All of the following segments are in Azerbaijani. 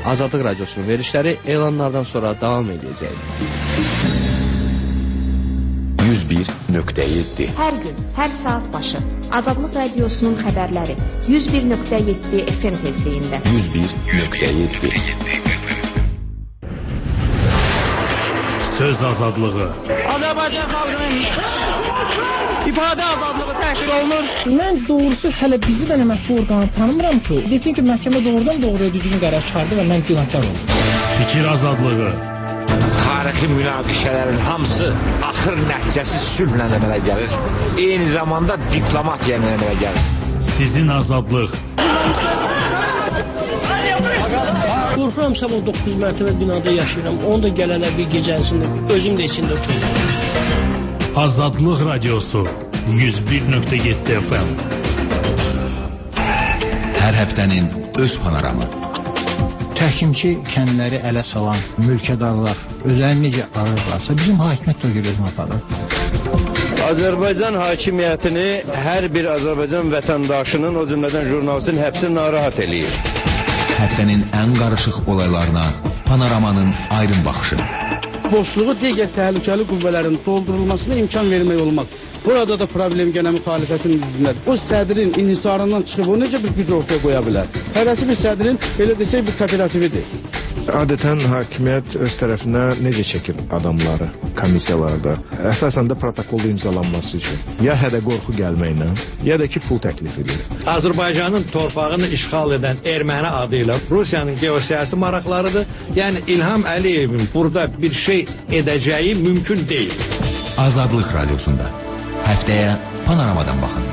Azadlıq Radiosunun verilişləri elanlardan sonra davam edəcək. 101.7 Hər gün, hər saat başı Azadlıq Radiosunun xəbərləri 101.7 FM tezliyində. 101.7 Söz azadlığı. Azərbaycan xalqının ifadə azadlığı təhqir olunur. Mən doğrusu hələ bizi də məhkəmə orqanı tanımıram ki, desin ki, məhkəmə doğrudan doğruya düzgün qərar çıxardı və mən günahkar oldum. Fikir azadlığı. Tarixi münaqişələrin hamısı axır nəticəsi sülhlə əmələ gəlir. Eyni zamanda diplomatiya ilə əmələ gəlir. Sizin azadlıq. Qorxuram sabah 9 mərtəbə binada yaşayıram. Onu da gələnə bir gecəsində özüm də içində uçurum. Azadlıq Radiosu 101.7 FM. Hər həftənin öz panoramı. Təhkimçi kəndləri ələ salan mülkədarlar özlərini necə ararlarsa bizim hakimiyyət də görürüz aparır. Azərbaycan hakimiyyətini hər bir Azərbaycan vətəndaşının, o cümlədən jurnalistin həbsi narahat eləyir. Həftənin ən qarışıq olaylarına panoramanın aydın baxışı. Boşluğu digər təhlükəli qüvvələrin doldurulmasına imkan vermək olmaq. Burada da problem gənə müxalifətin üzvündədir. O sədrin inhisarından çıxıb o necə bir güc ortaya qoya bilər? Hərəsi bir sədrin, belə desək, bir kooperatividir. Adətən hakimiyyət öz tərəfinə necə çəkir adamları komissiyalarda? Əsasən də protokolda imzalanması üçün. Ya hədə qorxu gəlməklə, ya da ki pul təklif edir. Azərbaycanın torpağını işğal edən erməni adı ilə Rusiyanın geosiyasi maraqlarıdır. Yəni İlham Əliyevin burada bir şey edəcəyi mümkün deyil. Azadlıq Radiosunda həftəyə panoramadan baxın.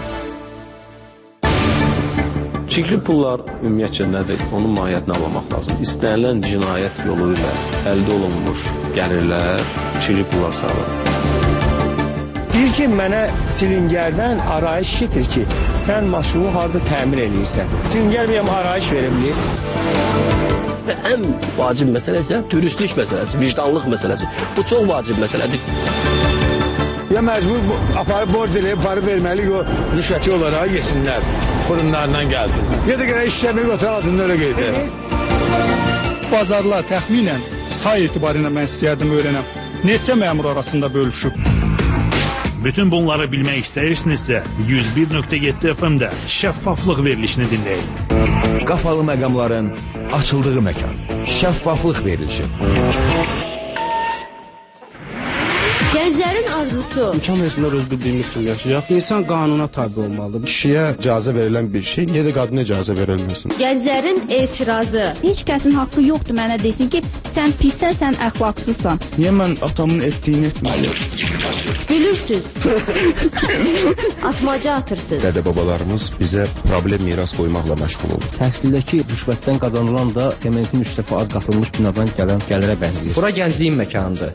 Çirkli pullar ümumiyyətcə nədir? Onun mahiyyətini anlamaq lazım. İstənilən cinayət yolu ilə əldə olunmuş gəlirlər çirkli pullar sağlar. Deyir ki, mənə Çilingərdən arayış getir ki, sən maşını harada təmir edirsən. Çilingər bəyəm arayış verimli. Və ən vacib məsələ isə dürüstlük məsələsi, vicdanlıq məsələsi. Bu çox vacib məsələdir. Ya məcbur aparıb borc eləyib, parı verməliyik o rüşvəti olaraq yesinlər. Burunlarından gəlsin. Ya da görə işləmək otur ağzında öyle qeydir. Bazarlar təxminən say etibarıyla mən istəyərdim öyrənəm. Neçə məmur arasında bölüşüb? Bütün bunları bilmək istəyirsinizsə 101.7 FM-də şəffaflıq verilişini dinləyin. Qapalı məqamların açıldığı məkan. Şəffaflıq verilişi. Gənclərin arzusu. İmkan versinlər öz bildiyimiz üçün yaşayaq. İnsan qanuna tabi olmalıdır. Kişiyə icazə verilən bir şey, niyə də qadına icazə verilməsin? Gənclərin etirazı. Heç kəsin haqqı yoxdur mənə desin ki, sən pissən, sən əxlaqsızsan. Niyə mən atamın etdiyini etməliyim? Gülürsüz. Atmaca atırsınız. Dədə-babalarımız bizə problem miras qoymaqla məşğul olur. Təhsildəki rüşvətdən qazanılan da sementin 3 dəfə az qatılmış binadan gələn gəlirə bənzəyir. Bura gəncliyin məkanıdır.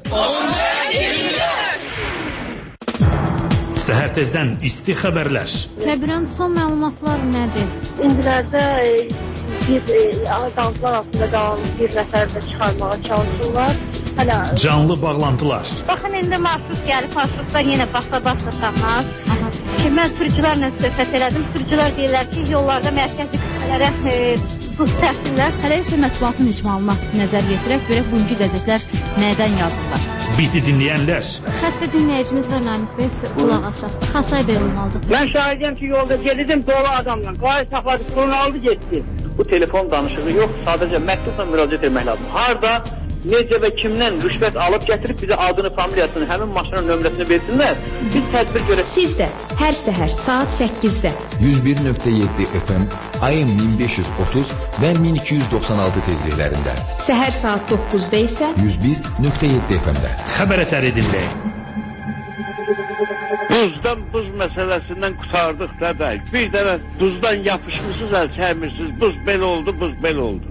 Səhər tezdən isti xəbərlər. Təbirən son məlumatlar nədir? İndilərdə bir azaltılar altında qalan bir nəfər də çıxarmağa çalışırlar. Canlı bağlantılar. Baxın, indi marşrut gəlib, marşrutlar yenə basa-basa tapmaz. Mən sürücülərlə söhbət elədim. Sürücülər deyirlər ki, yollarda mərkəzi qüvvələrə buz təhsillər. Hələ isə mətbuatın icmalına nəzər yetirək, görək bugünkü qəzetlər nədən yazırlar. Bizi dinləyənlər. Xəttə dinləyicimiz var Namik Bey, qulaq asaq. Xasay Bey olmalıdır. Mən şahidiyəm ki, yolda gedirdim dolu adamla. Qayı saxladı, pulunu aldı, getdi. Bu telefon danışığı yox, sadəcə məktubla müraciət etmək lazım. Harda, necə və kimdən rüşvət alıb gətirib bizə adını, familiyasını, həmin maşının nömrəsini versinlər. Biz tədbir görək. Siz də hər səhər saat 8-də 101.7 FM ayın 1530 və 1296 tezliklərində. Səhər saat 9-da isə 101.7 FM-də. Xəbər ətəri dinləyin. Buzdan buz məsələsindən qutardıq da bəy. Bir dəfə buzdan yapışmışsınız, əl çəkmirsiniz. Buz belə oldu, buz belə oldu.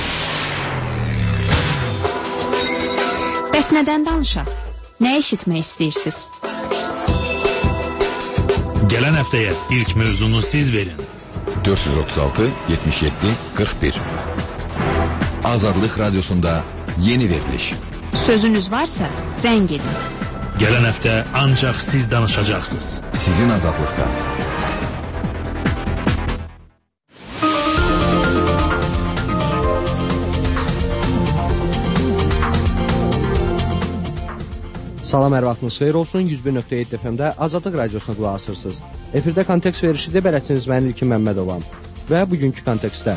Bəs nədən danışaq? Nə eşitmək istəyirsiniz? Gələn həftəyə ilk mövzunu siz verin. 436 77 41. Azadlıq Radiosunda yeni veriliş. Sözünüz varsa zəng edin. Gələn həftə ancaq siz danışacaqsınız. Sizin azadlıqda. Salam, hər vaxtınız xeyir olsun. 101.7 FM-də Azadlıq Radiosuna qulaq asırsınız. Efirdə kontekst verişidir, bələdçiniz mən İlkin Məmmədovam. Və bugünkü kontekstdə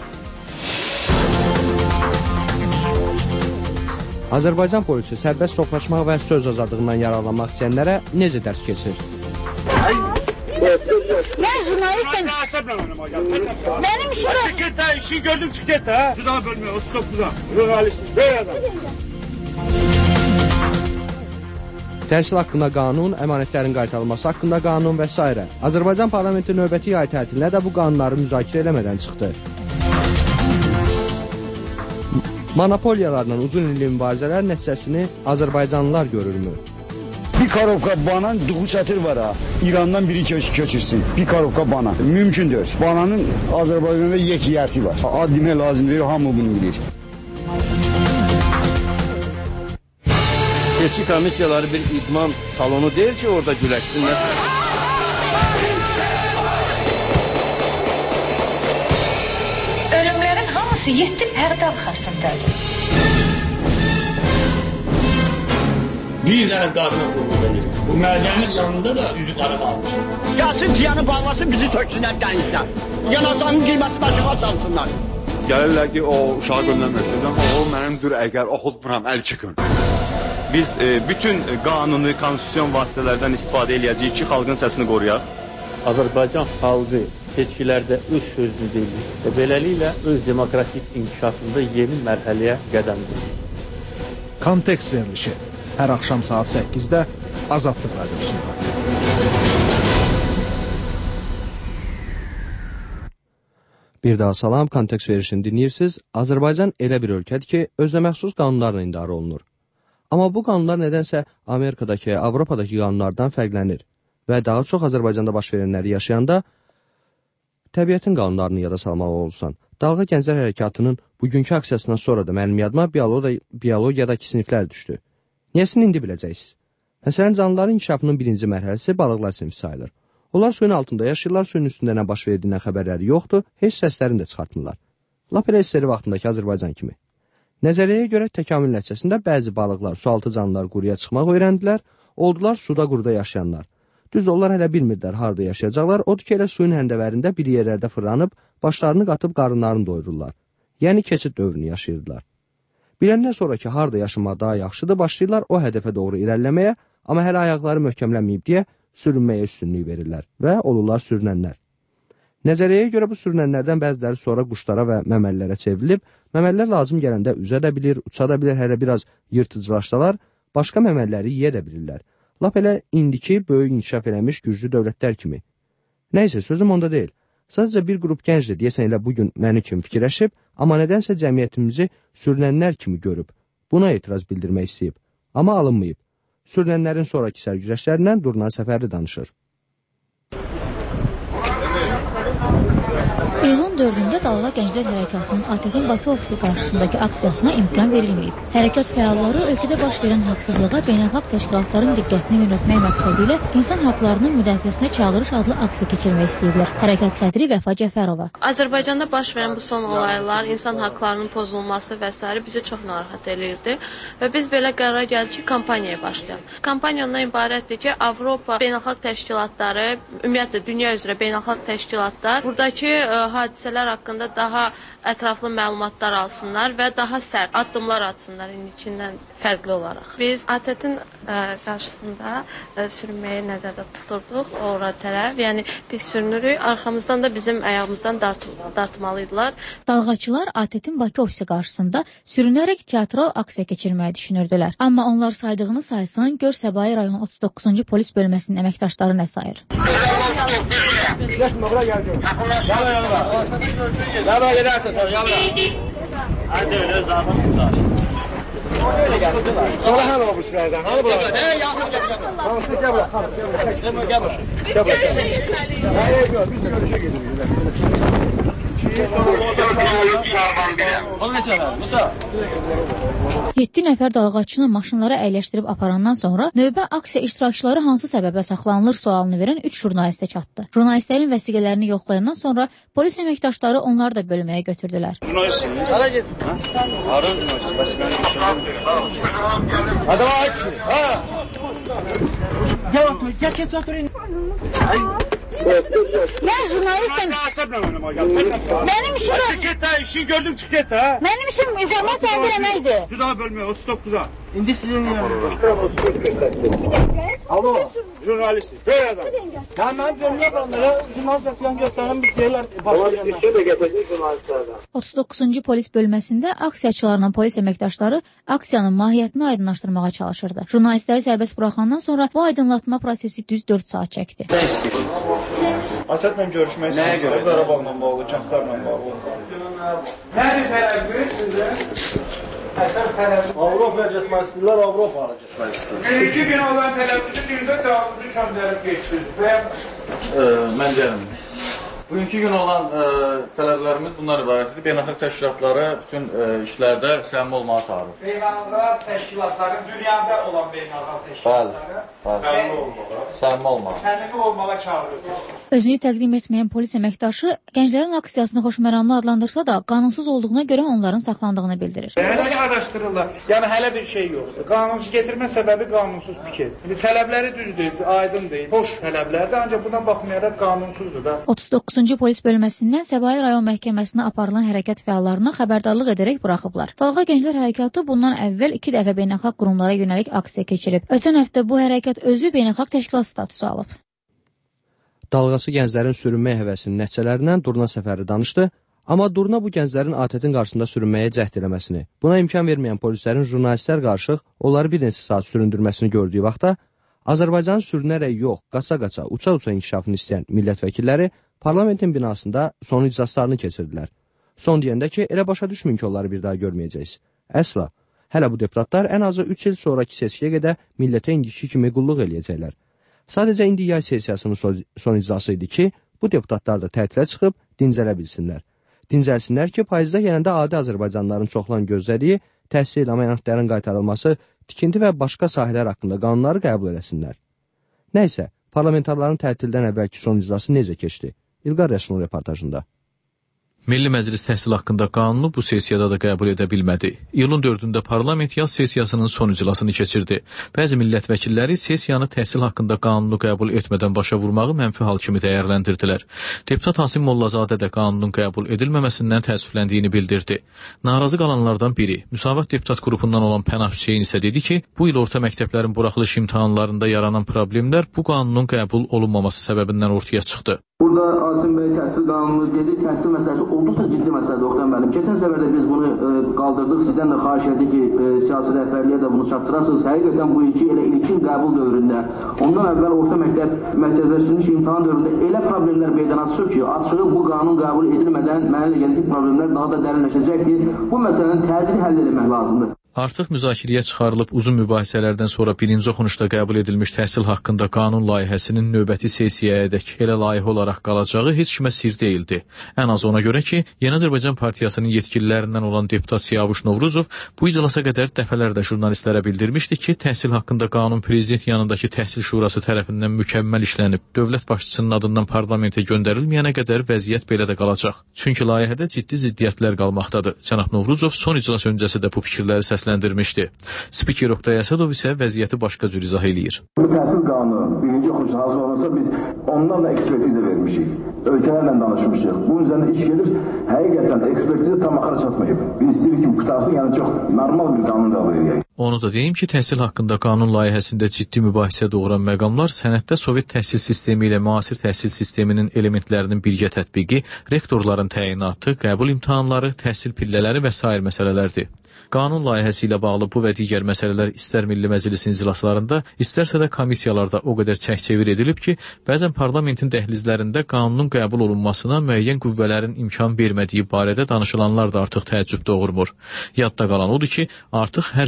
Azərbaycan polisi sərbəst soxlaşmaq və söz azadlığından yararlanmaq istəyənlərə necə dərs keçir? Mən jurnalistəm. Mənim işim... Çık da, işi gördüm çık et ha. Şuradan bölmüyor, 39'a. Jurnalistim, böyle adam. Təhsil haqqında qanun, əmanətlərin qaytarılması haqqında qanun və s. Azərbaycan parlamenti növbəti yay tətilinə də bu qanunları müzakirə eləmədən çıxdı. Monopoliyalarla uzun illik mübarizələr nəticəsini Azərbaycanlılar görürmü? Bir karovka bana duhu çətir var ha. İrandan biri köçürsün. Bir karovka bana. Mümkündür. Bananın Azərbaycanda yekiyəsi var. Ad demək lazımdır, hamı bunu bilir. Seçki komissiyaları bir idman salonu deyil ki, orada güləşsinlər. Ölümlərin hamısı 7 pərdə arxasındadır. Bir dənə qadına qulluq edir. Bu mədənin yanında da üzü qara qalmışım. Gəlsin ciyanı bağlasın, bizi töksünlər dənizdən. Yanacağının qiyməti başıqa salsınlar. Gəlirlər ki, o uşağı göndərməksiniz, amma o mənimdir, əgər oxutmuram, əl çıxın. Biz bütün qanuni, konstitusyon vasitələrdən istifadə eləyəcəyik ki, xalqın səsini qoruyaq. Azərbaycan xalqı seçkilərdə öz sözünü deyir və beləliklə öz demokratik inkişafında yeni mərhələyə qədəm qoyur. Kontekst verilişi hər axşam saat 8-də Azadlıq Radiosunda. Bir daha salam, kontekst verişini dinləyirsiniz. Azərbaycan elə bir ölkədir ki, özünə məxsus qanunlarla idarə olunur. Amma bu qanunlar nədənsə Amerikadakı, Avropadakı qanunlardan fərqlənir və daha çox Azərbaycanda baş verənləri yaşayanda təbiətin qanunlarını yada salmalı olursan. Dalğa Gənclər Hərəkatının bugünkü aksiyasından sonra da mənim yadıma biologiyadakı siniflər düşdü. Niyəsini indi biləcəksiniz. Məsələn, canlıların inkişafının birinci mərhələsi balıqlar sinfi sayılır. Onlar suyun altında yaşayırlar, suyun üstündə nə baş verdiyindən xəbərləri yoxdur, heç səslərini də çıxartmırlar. Lap elə isteri vaxtındakı Azərbaycan kimi. Nəzəriyyəyə görə təkamül nəticəsində bəzi balıqlar, sualtı canlılar quruya çıxmaq öyrəndilər, oldular suda quruda yaşayanlar. Düz onlar hələ bilmirdilər harada yaşayacaqlar, odur ki, elə suyun həndəvərində bir yerlərdə fırlanıb, başlarını qatıb qarınlarını doyururlar. Yəni keçid dövrünü yaşayırdılar. Biləndən sonra ki, harada yaşamaq daha yaxşıdır, başlayırlar o hədəfə doğru irəliləməyə, amma hələ ayaqları möhkəmlənməyib deyə sürünməyə üstünlük verirlər və olurlar sürünənlər. Nəzəriyyəyə görə bu sürünənlərdən bəziləri sonra quşlara və məməlilərə çevrilib, məməlilər lazım gələndə üzə də bilir, uça da bilir, hələ biraz yırtıcılaşsalar, başqa məməlləri yeyə də bilirlər. Lap elə indiki böyük inkişaf eləmiş güclü dövlətlər kimi. Nəysə, sözüm onda deyil. Sadəcə bir qrup gənc də deyəsən elə bugün məni kimi fikirləşib, amma nədənsə cəmiyyətimizi sürünənlər kimi görüb. Buna etiraz bildirmək istəyib, amma alınmayıb. Sürünənlərin sonraki sərgüzəştlərindən Durnan Səfərli danışır. İyulun 4-də Dalğa Gənclər Hərəkatının ATƏT-in Bakı ofisi qarşısındakı aksiyasına imkan verilməyib. Hərəkat fəalları ölkədə baş verən haqsızlığa beynəlxalq təşkilatların diqqətini yönəltmək məqsədi ilə insan haqlarının müdafiəsinə çağırış adlı aksiya keçirmək istəyiblər. Hərəkat sədri Vəfa Cəfərova. Azərbaycanda baş verən bu son olaylar, insan haqlarının pozulması və s. bizi çox narahat eləyirdi və biz belə qərara gəldik ki, kampaniyaya başlayalım. Kampaniya ondan ibarətdir ki, Avropa beynəlxalq təşkilatları, ümumiyyətlə dünya üzrə beynəlxalq təşkilatlar buradakı hadisələr haqqında daha ətraflı məlumatlar alsınlar və daha sərt addımlar atsınlar indikindən fərqli olaraq. Biz ATƏT-in qarşısında sürünməyi nəzərdə tuturduq ora tərəf. Yəni biz sürünürük, arxamızdan da bizim ayağımızdan dartmalıydılar. Dalğaçılar ATƏT-in Bakı ofisi qarşısında sürünərək teatral aksiya keçirməyi düşünürdülər. Amma onlar saydığını saysın, gör Səbayi rayon 39-cu polis bölməsinin əməkdaşları nə sayır. Yana gedərsən sonra, yana. Hadi öyle zaten tutar. Sonra hanı o bu sizlərdən? Hanı bunlar? Hansı gəl bura, gəl bura. Biz görüşə getməliyik. Hayır, biz görüşə gedirik. Yeddi nəfər dalğaçını maşınlara əyləşdirib aparandan sonra növbə aksiya iştirakçıları hansı səbəbə saxlanılır sualını verən 3 jurnalistə çatdı. Jurnalistlərin vəsiqələrini yoxlayandan sonra polis əməkdaşları onları da bölməyə götürdülər. Jurnalistsiniz? Hara gedin? Hara jurnalist? Vəsiqəni götürdüm. Adam aç. Ha. Gel otur, geç oturun. Ben jurnalistim. Benim işim... Çık git ha, işini gördüm çık git ha. Benim işim informasiya verməkdir. Şurada bölmeye 39'a. İndi sizin Alo, jurnalist. Böyle adam. Ya ben bölmeye yapanlara jurnalist vəsiqəni göstərim bir deyirlər başlayacaqlar. 39-cu polis bölməsində aksiyaçılarla polis əməkdaşları aksiyanın mahiyyətini aydınlaşdırmağa çalışırdı. Jurnalistləri sərbəst buraxandan sonra bu aydınlatma prosesi düz 4 saat çəkdi. Atatla görüşmək istəyir. Qarabağla bağlı, kəslərlə bağlı. Nədir tələbiniz? Əsas tələbiniz Avropaya getmək istəyirlər, Avropaya getmək istəyirlər. 2 gün olan tələbinizi birdə dağınızı çöndərib geçdiniz. Mən gəlim. Bugünkü gün olan tələblərimiz bunlar ibarətdir. Beynəlxalq təşkilatları bütün işlərdə səmimi olmağa çağırır. Beynəlxalq təşkilatları, dünyada olan beynəlxalq təşkilatları səmimi olmağa. Səmimi olmağa çağırır. Özünü təqdim etməyən polis əməkdaşı gənclərin aksiyasını xoşməramlı adlandırsa da qanunsuz olduğuna görə onların saxlandığını bildirir. Hələ araşdırırlar. Yəni hələ bir şey yoxdur. Qanunsuz getirmə səbəbi qanunsuz piket. Tələbləri düzdür, aydındır, hoş tələblərdir, ancaq buna baxmayaraq qanunsuzdur da. 39-cu polis bölməsindən Səbail rayon məhkəməsinə aparılan hərəkət fəallarına xəbərdarlıq edərək buraxıblar. Dalğa Gənclər Hərəkatı bundan əvvəl 2 dəfə beynəlxalq qurumlara yönəlik aksiya keçirib. Ötən həftə bu hərəkət özü beynəlxalq təşkilat statusu alıb. Dalğası gənclərin sürünmə həvəsinin nəticələrindən Durna Səfəri danışdı, amma Durna bu gənclərin ATƏT-in qarşısında sürünməyə cəhd eləməsini, buna imkan verməyən polislərin jurnalistlər qarşıq onları bir neçə saat süründürməsini gördüyü vaxtda Azərbaycanın sürünərək yox, qaça-qaça, uça-uça inkişafını istəyən millət vəkilləri parlamentin binasında son iclaslarını keçirdilər. Son deyəndə ki, elə başa düşmün ki, onları bir daha görməyəcəyiz. Əsla, hələ bu deputatlar ən azı 3 il sonraki seçkiyə qədər millətə indiki kimi qulluq eləyəcəklər. Sadəcə indi yay sesiyasının son iclası idi ki, bu deputatlar da tətilə çıxıb dincələ bilsinlər. Dincəlsinlər ki, payızda yenəndə adi Azərbaycanlıların çoxlan gözlədiyi təhsil əməliyyatların qaytarılması, tikinti və başqa sahələr haqqında qanunları qəbul eləsinlər. Nəysə, parlamentarların tətildən əvvəlki son iclası necə keçdi? İlqar Rəsulun reportajında. Milli Məclis təhsil haqqında qanunu bu sessiyada da qəbul edə bilmədi. İyulun 4-də parlament yaz sessiyasının son iclasını keçirdi. Bəzi millət vəkilləri sessiyanı təhsil haqqında qanunu qəbul etmədən başa vurmağı mənfi hal kimi dəyərləndirdilər. Deputat Hasim Mollazadə də qanunun qəbul edilməməsindən təəssüfləndiyini bildirdi. Narazı qalanlardan biri, Müsavat deputat qrupundan olan Pənah Hüseyin isə dedi ki, bu il orta məktəblərin buraxılış imtahanlarında yaranan problemlər bu qanunun qəbul olunmaması səbəbindən ortaya çıxdı. Burada Asim bəy təhsil qanunu dedi, təhsil məsələsi olduqca ciddi məsələdir Oqtan müəllim. Keçən səfərdə biz bunu qaldırdıq, sizdən də xahiş etdik ki, siyasi rəhbərliyə də bunu çatdırasınız. Həqiqətən bu ilki elə ilkin qəbul dövründə, ondan əvvəl orta məktəb mərkəzləşdirilmiş imtahan dövründə elə problemlər meydana çıxır ki, açığı bu qanun qəbul edilmədən mənimlə genetik problemlər daha da dərinləşəcəkdir. Bu məsələnin təcili həll etmək lazımdır. Artıq müzakirəyə çıxarılıb uzun mübahisələrdən sonra birinci oxunuşda qəbul edilmiş təhsil haqqında qanun layihəsinin növbəti sessiyayədək elə layihə olaraq qalacağı heç kimə sir deyildi. Ən az ona görə ki, Yeni Azərbaycan Partiyasının yetkililərindən olan deputat Siyavuş Novruzov bu iclasa qədər dəfələrlə jurnalistlərə bildirmişdi ki, təhsil haqqında qanun prezident yanındakı təhsil şurası tərəfindən mükəmməl işlənib, dövlət başçısının adından parlamentə göndərilməyənə qədər vəziyyət belə də qalacaq. Çünki layihədə ciddi ziddiyyətlər qalmaqdadır. Cənab Novruzov son iclas öncəsi də bu fikirləri səsləndirmişdi. Spiker Oqtay Əsədov isə vəziyyəti başqa cür izah eləyir. Bu təhsil qanunu birinci oxunuşda hazır olunsa biz ondan da ekspertiza vermişik. Ölkələrlə danışmışıq. Bunun üzərində iş gedir. Həqiqətən ekspertiza tam axıra çatmayıb. Biz istəyirik ki, bu qutarsın, yəni çox normal bir qanun qəbul edək. Onu da deyim ki, təhsil haqqında qanun layihəsində ciddi mübahisə doğuran məqamlar sənəddə Sovet təhsil sistemi ilə müasir təhsil sisteminin elementlərinin birgə tətbiqi, rektorların təyinatı, qəbul imtahanları, təhsil pillələri və sair məsələlərdir. Qanun layihəsi ilə bağlı bu və digər məsələlər istər Milli Məclisin iclaslarında, istərsə də komissiyalarda o qədər çək-çevir edilib ki, bəzən parlamentin dəhlizlərində qanunun qəbul olunmasına müəyyən qüvvələrin imkan vermədiyi barədə danışılanlar da artıq təəccüb doğurmur. Yadda qalan odur ki, artıq hər sessiyanın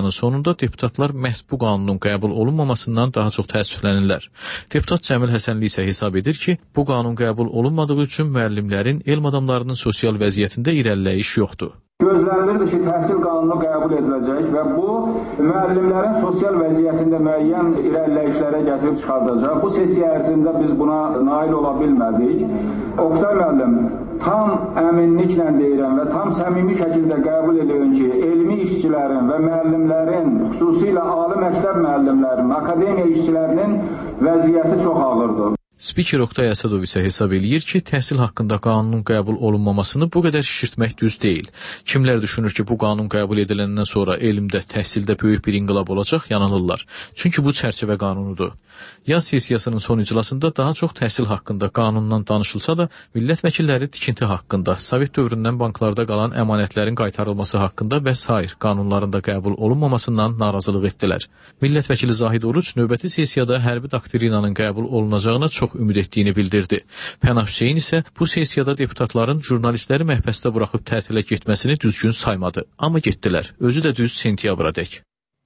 sessiyanın sonunda deputatlar məhz bu qanunun qəbul olunmamasından daha çox təəssüflənirlər. Deputat Cəmil Həsənli isə hesab edir ki, bu qanun qəbul olunmadığı üçün müəllimlərin, elm adamlarının sosial vəziyyətində irəliləyiş yoxdur. Gözlənilirdi ki, təhsil qanunu qəbul ediləcək və bu müəllimlərin sosial vəziyyətində müəyyən irəliləyişlərə gətirib çıxardacaq. Bu sessiya ərzində biz buna nail ola bilmədik. Oktay müəllim, tam əminliklə deyirəm və tam səmimi şəkildə qəbul edirəm ki, elmi işçilərin və müəllimlərin, xüsusilə ali məktəb müəllimlərinin, akademiya işçilərinin vəziyyəti çox ağırdır. Spiker Oktay Əsədov isə hesab eləyir ki, təhsil haqqında qanunun qəbul olunmamasını bu qədər şişirtmək düz deyil. Kimlər düşünür ki, bu qanun qəbul ediləndən sonra elmdə, təhsildə böyük bir inqilab olacaq, yanılırlar. Çünki bu çərçivə qanunudur. Yaz sessiyasının son iclasında daha çox təhsil haqqında qanundan danışılsa da, millət vəkilləri tikinti haqqında, Sovet dövründən banklarda qalan əmanətlərin qaytarılması haqqında və sair qanunlarında qəbul olunmamasından narazılıq etdilər. Millət vəkili Zahid Oruç növbəti sessiyada hərbi doktrinanın qəbul olunacağına çox ümid etdiyini bildirdi. Pənah Hüseyn isə bu sessiyada deputatların jurnalistləri məhbəsdə buraxıb tətilə getməsini düzgün saymadı. Amma getdilər. Özü də düz sentyabra dək.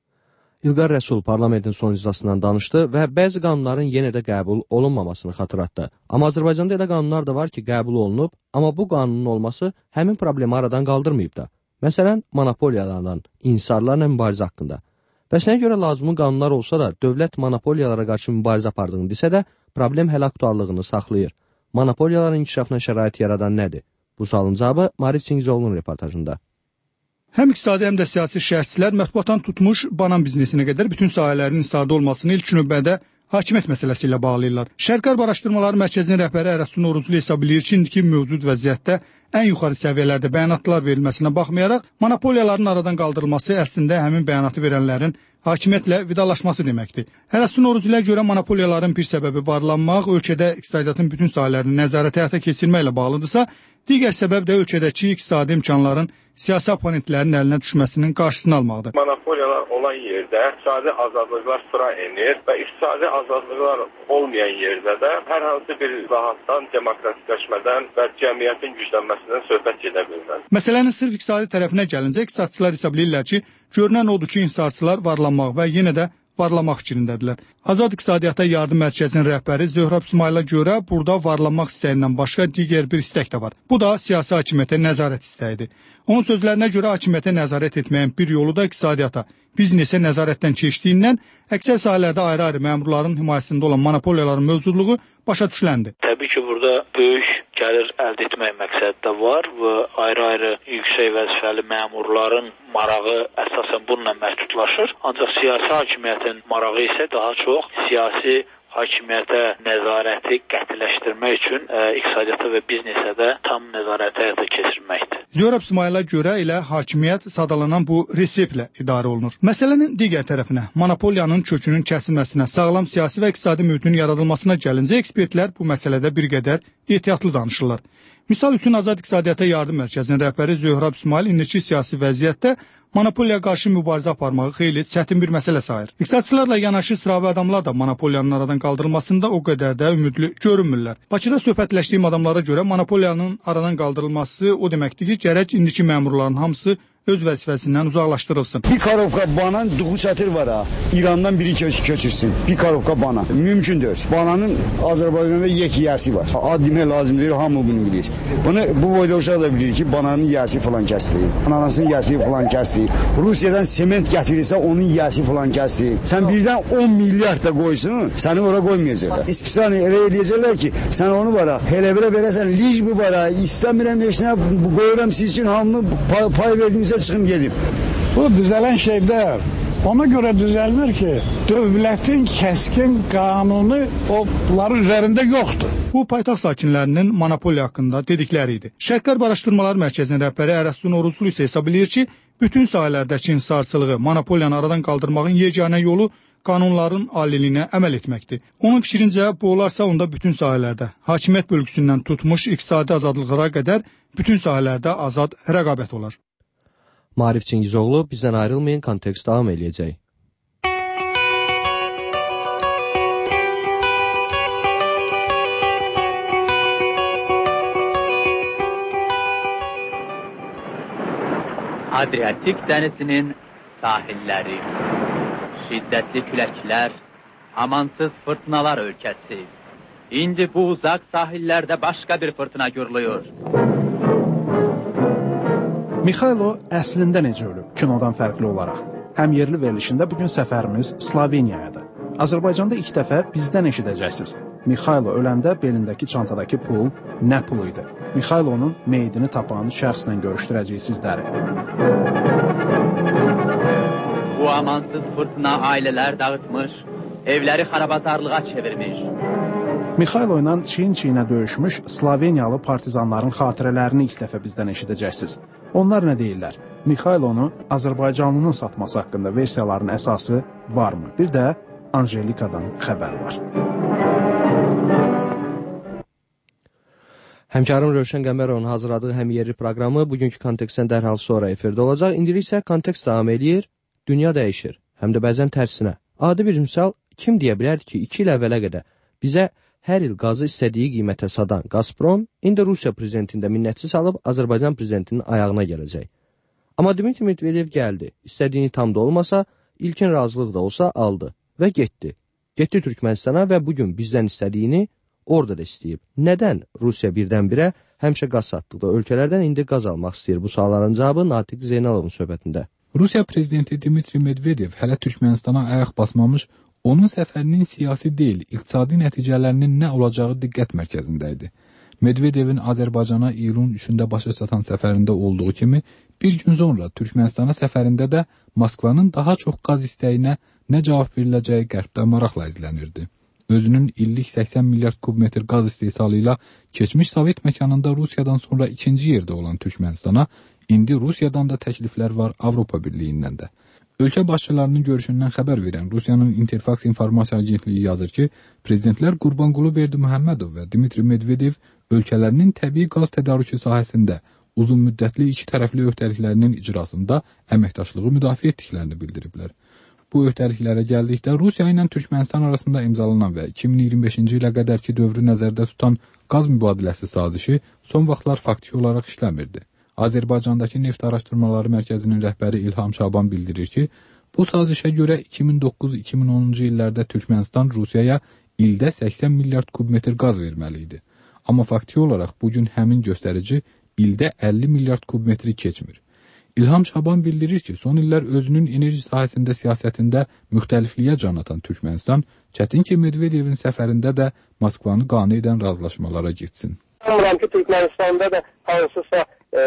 İlqar Rəsul parlamentin son iclasından danışdı və bəzi qanunların yenə də qəbul olunmamasını xatırlatdı. Amma Azərbaycanda elə qanunlar da var ki, qəbul olunub, amma bu qanunun olması həmin problemi aradan qaldırmayıb da. Məsələn, monopoliyalardan, inhisarlarla mübarizə haqqında. Bəs nəyə görə lazımlı qanunlar olsa da, dövlət monopoliyalara qarşı mübarizə apardığını desə də, problem hələ aktuallığını saxlayır. Monopoliyaların inkişafına şərait yaradan nədir? Bu sualın cavabı Marif Çingizoğlu'nun reportajında. Həm iqtisadi, həm də siyasi şəxslər mətbuatdan tutmuş banan biznesinə qədər bütün sahələrin inhisarda olmasını ilk növbədə hakimiyyət məsələsi ilə bağlayırlar. Şərqərb Araşdırmaları Mərkəzinin rəhbəri Ərəstun Oruclu hesab edir ki, indiki mövcud vəziyyətdə ən yuxarı səviyyələrdə bəyanatlar verilməsinə baxmayaraq, monopoliyaların aradan qaldırılması əslində həmin bəyanatı verənlərin hakimiyyətlə vidalaşması deməkdir. Ərəstun Orucluya görə monopoliyaların bir səbəbi varlanmaq, ölkədə iqtisadiyyatın bütün sahələrini nəzarət həyata keçirməklə bağlıdırsa, digər səbəb də ölkədəki iqtisadi imkanların siyasi oponentlərin əlinə düşməsinin qarşısını almaqdır. Monopoliyalar olan yerdə iqtisadi azadlıqlar sıra enir və iqtisadi azadlıqlar olmayan yerdə də hər hansı bir rahatdan, demokratikləşmədən və cəmiyyətin güclənməsindən söhbət gedə bilməz. Məsələnin sırf iqtisadi tərəfinə gəlincə, iqtisadçılar hesab edirlər ki, görünən odur ki, inhisarçılar varlanmaq və yenə də varlamaq fikrindədirlər. Azad İqtisadiyyata Yardım Mərkəzinin rəhbəri Zöhrab İsmayıla görə burada varlanmaq istəyindən başqa digər bir istək də var. Bu da siyasi hakimiyyətə nəzarət istəyidir. Onun sözlərinə görə hakimiyyətə nəzarət etməyin bir yolu da iqtisadiyyata, biznesə nəzarətdən keçdiyindən əksər sahələrdə ayrı-ayrı məmurların himayəsində olan monopoliyaların mövcudluğu başa düşüləndir. Təbii ki, burada böyük gəlir əldə etmək məqsədi də var və ayrı-ayrı yüksək vəzifəli məmurların marağı əsasən bununla məhdudlaşır. Ancaq siyasi hakimiyyətin marağı isə daha çox siyasi hakimiyyətə nəzarəti qətiləşdirmək üçün iqtisadiyyata və biznesə də tam nəzarəti həyata keçirməkdir. Zöhrab İsmayıla görə elə hakimiyyət sadalanan bu reseptlə idarə olunur. Məsələnin digər tərəfinə, monopoliyanın kökünün kəsilməsinə, sağlam siyasi və iqtisadi mühitin yaradılmasına gəlincə, ekspertlər bu məsələdə bir qədər ehtiyatlı danışırlar. Misal üçün Azad İqtisadiyyata Yardım Mərkəzinin rəhbəri Zöhrab İsmayıl indiki siyasi vəziyyətdə monopoliya qarşı mübarizə aparmağı xeyli çətin bir məsələ sayır. İqtisadçılarla yanaşı sıravi adamlar da monopoliyanın aradan qaldırılmasında o qədər də ümidli görünmürlər. Bakıda söhbətləşdiyim adamlara görə monopoliyanın aradan qaldırılması o deməkdir ki, gərək indiki məmurların hamısı öz vəzifəsindən uzaqlaşdırılsın. Bir karovka banan duğu çətir var ha. İrandan biri köçürsün. Bir karovka bana. Mümkündür. Bananın Azərbaycanda yekiyəsi var. Ad demək lazımdır, hamı bunu bilir. Bunu bu boyda uşaq da bilir ki, bananın yiyəsi falan kəsdi. Ananasının yiyəsi falan kəsdi. Rusiyadan sement gətirirsə onun yiyəsi falan kəsdi. Sən birdən 10 milyard da qoysun, səni ora qoymayacaqlar. İspisani elə eləyəcəklər ki, sən onu var ha, elə belə verəsən, lic bu var ha, istəmirəm heç nə, qoyuram siz üçün hamını pay verdiyinizə çıxım gedib. Bu düzələn şeylər ona görə düzəlmir ki, dövlətin kəskin qanunu onların üzərində yoxdur. Bu paytaxt sakinlərinin monopoliya haqqında dedikləri idi. Şərqərb Araşdırmaları Mərkəzinin rəhbəri Ərəstun Oruclu isə hesab edir ki, bütün sahələrdəki inhisarçılığı, monopoliyanı aradan qaldırmağın yeganə yolu qanunların aliliyinə əməl etməkdir. Onun fikrincə, bu olarsa onda bütün sahələrdə, hakimiyyət bölgüsündən tutmuş iqtisadi azadlıqlara qədər bütün sahələrdə azad rəqabət olar. Marif Çingizoğlu bizdən ayrılmayın, kontekst davam eləyəcək. Adriatik dənizinin sahilləri, şiddətli küləklər, amansız fırtınalar ölkəsi. İndi bu uzaq sahillərdə başqa bir fırtına gürlüyor. Mikhailo əslində necə ölüb, kinodan fərqli olaraq? Həm yerli verilişində bugün səfərimiz Sloveniyayadır. Azərbaycanda ilk dəfə bizdən eşidəcəksiniz. Mikhailo öləndə belindəki çantadakı pul nə pul idi? Mikhailo'nun meyidini tapan şəxslə görüşdürəcəyik sizləri. Bu amansız fırtına ailələr dağıtmış, evləri xarabazarlığa çevirmiş. Mikhailo ilə çiyin-çiyinə döyüşmüş Sloveniyalı partizanların xatirələrini ilk dəfə bizdən eşidəcəksiniz. Onlar nə deyirlər? Mikhailo'nu Azərbaycanlının satması haqqında versiyaların əsası varmı? Bir də Anjelikadan xəbər var. Həmkarım Rövşən Qəmərovun hazırladığı həmyerli proqramı bugünkü kontekstdən dərhal sonra efirdə olacaq. İndi isə kontekst davam eləyir, dünya dəyişir, həm də bəzən tərsinə. Adi bir misal, kim deyə bilərdi ki, 2 il əvvələ qədər bizə hər il qazı istədiyi qiymətə sadan Gazprom, indi Rusiya prezidentində minnətçi salıb Azərbaycan prezidentinin ayağına gələcək. Amma Dmitri Medvedev gəldi, istədiyini tam da olmasa, ilkin razılıq da olsa aldı və getdi. Getdi Türkmənistana və bugün bizdən istədiyini orada da istəyib. Nədən Rusiya birdən-birə həmişə qaz satdıqda ölkələrdən indi qaz almaq istəyir? Bu sualların cavabı Natiq Zeynalovun söhbətində. Rusiya prezidenti Dmitri Medvedev hələ Türkmənistana ayaq basmamış, onun səfərinin siyasi deyil, iqtisadi nəticələrinin nə olacağı diqqət mərkəzində idi. Medvedevin Azərbaycana iyulun 3-də başa çatan səfərində olduğu kimi, bir gün sonra Türkmənistana səfərində də Moskvanın daha çox qaz istəyinə nə cavab veriləcəyi qərbdə maraqla izlənirdi. Özünün illik 80 milyard kubmetr qaz istehsalı ilə keçmiş Sovet məkanında Rusiyadan sonra ikinci yerdə olan Türkmənistana, indi Rusiyadan da təkliflər var Avropa Birliyindən də. Ölkə başçılarının görüşündən xəbər verən Rusiyanın Interfax İnformasiya Agentliyi yazır ki, prezidentlər Qurbanqulu Berdimuhammedov və Dmitri Medvedev ölkələrinin təbii qaz tədarükü sahəsində uzun müddətli iki tərəfli öhdəliklərinin icrasında əməkdaşlığı müdafiə etdiklərini bildiriblər. Bu öhdəliklərə gəldikdə Rusiya ilə Türkmənistan arasında imzalanan və 2025-ci ilə qədərki dövrü nəzərdə tutan qaz mübadiləsi sazişi son vaxtlar faktiki olaraq işləmirdi. Azərbaycandakı Neft Araşdırmaları Mərkəzinin rəhbəri İlham Şaban bildirir ki, bu sazişə görə 2009-2010-cu illərdə Türkmənistan Rusiyaya ildə 80 milyard kubmetr qaz verməli idi. Amma faktiki olaraq bugün həmin göstərici ildə 50 milyard kubmetri keçmir. İlham Şaban bildirir ki, son illər özünün enerji sahəsində siyasətində müxtəlifliyə can atan Türkmənistan, çətin ki Medvedevin səfərində də Moskvanı qane edən razılaşmalara getsin. Sanıram ki, Türkmənistanda da hansısa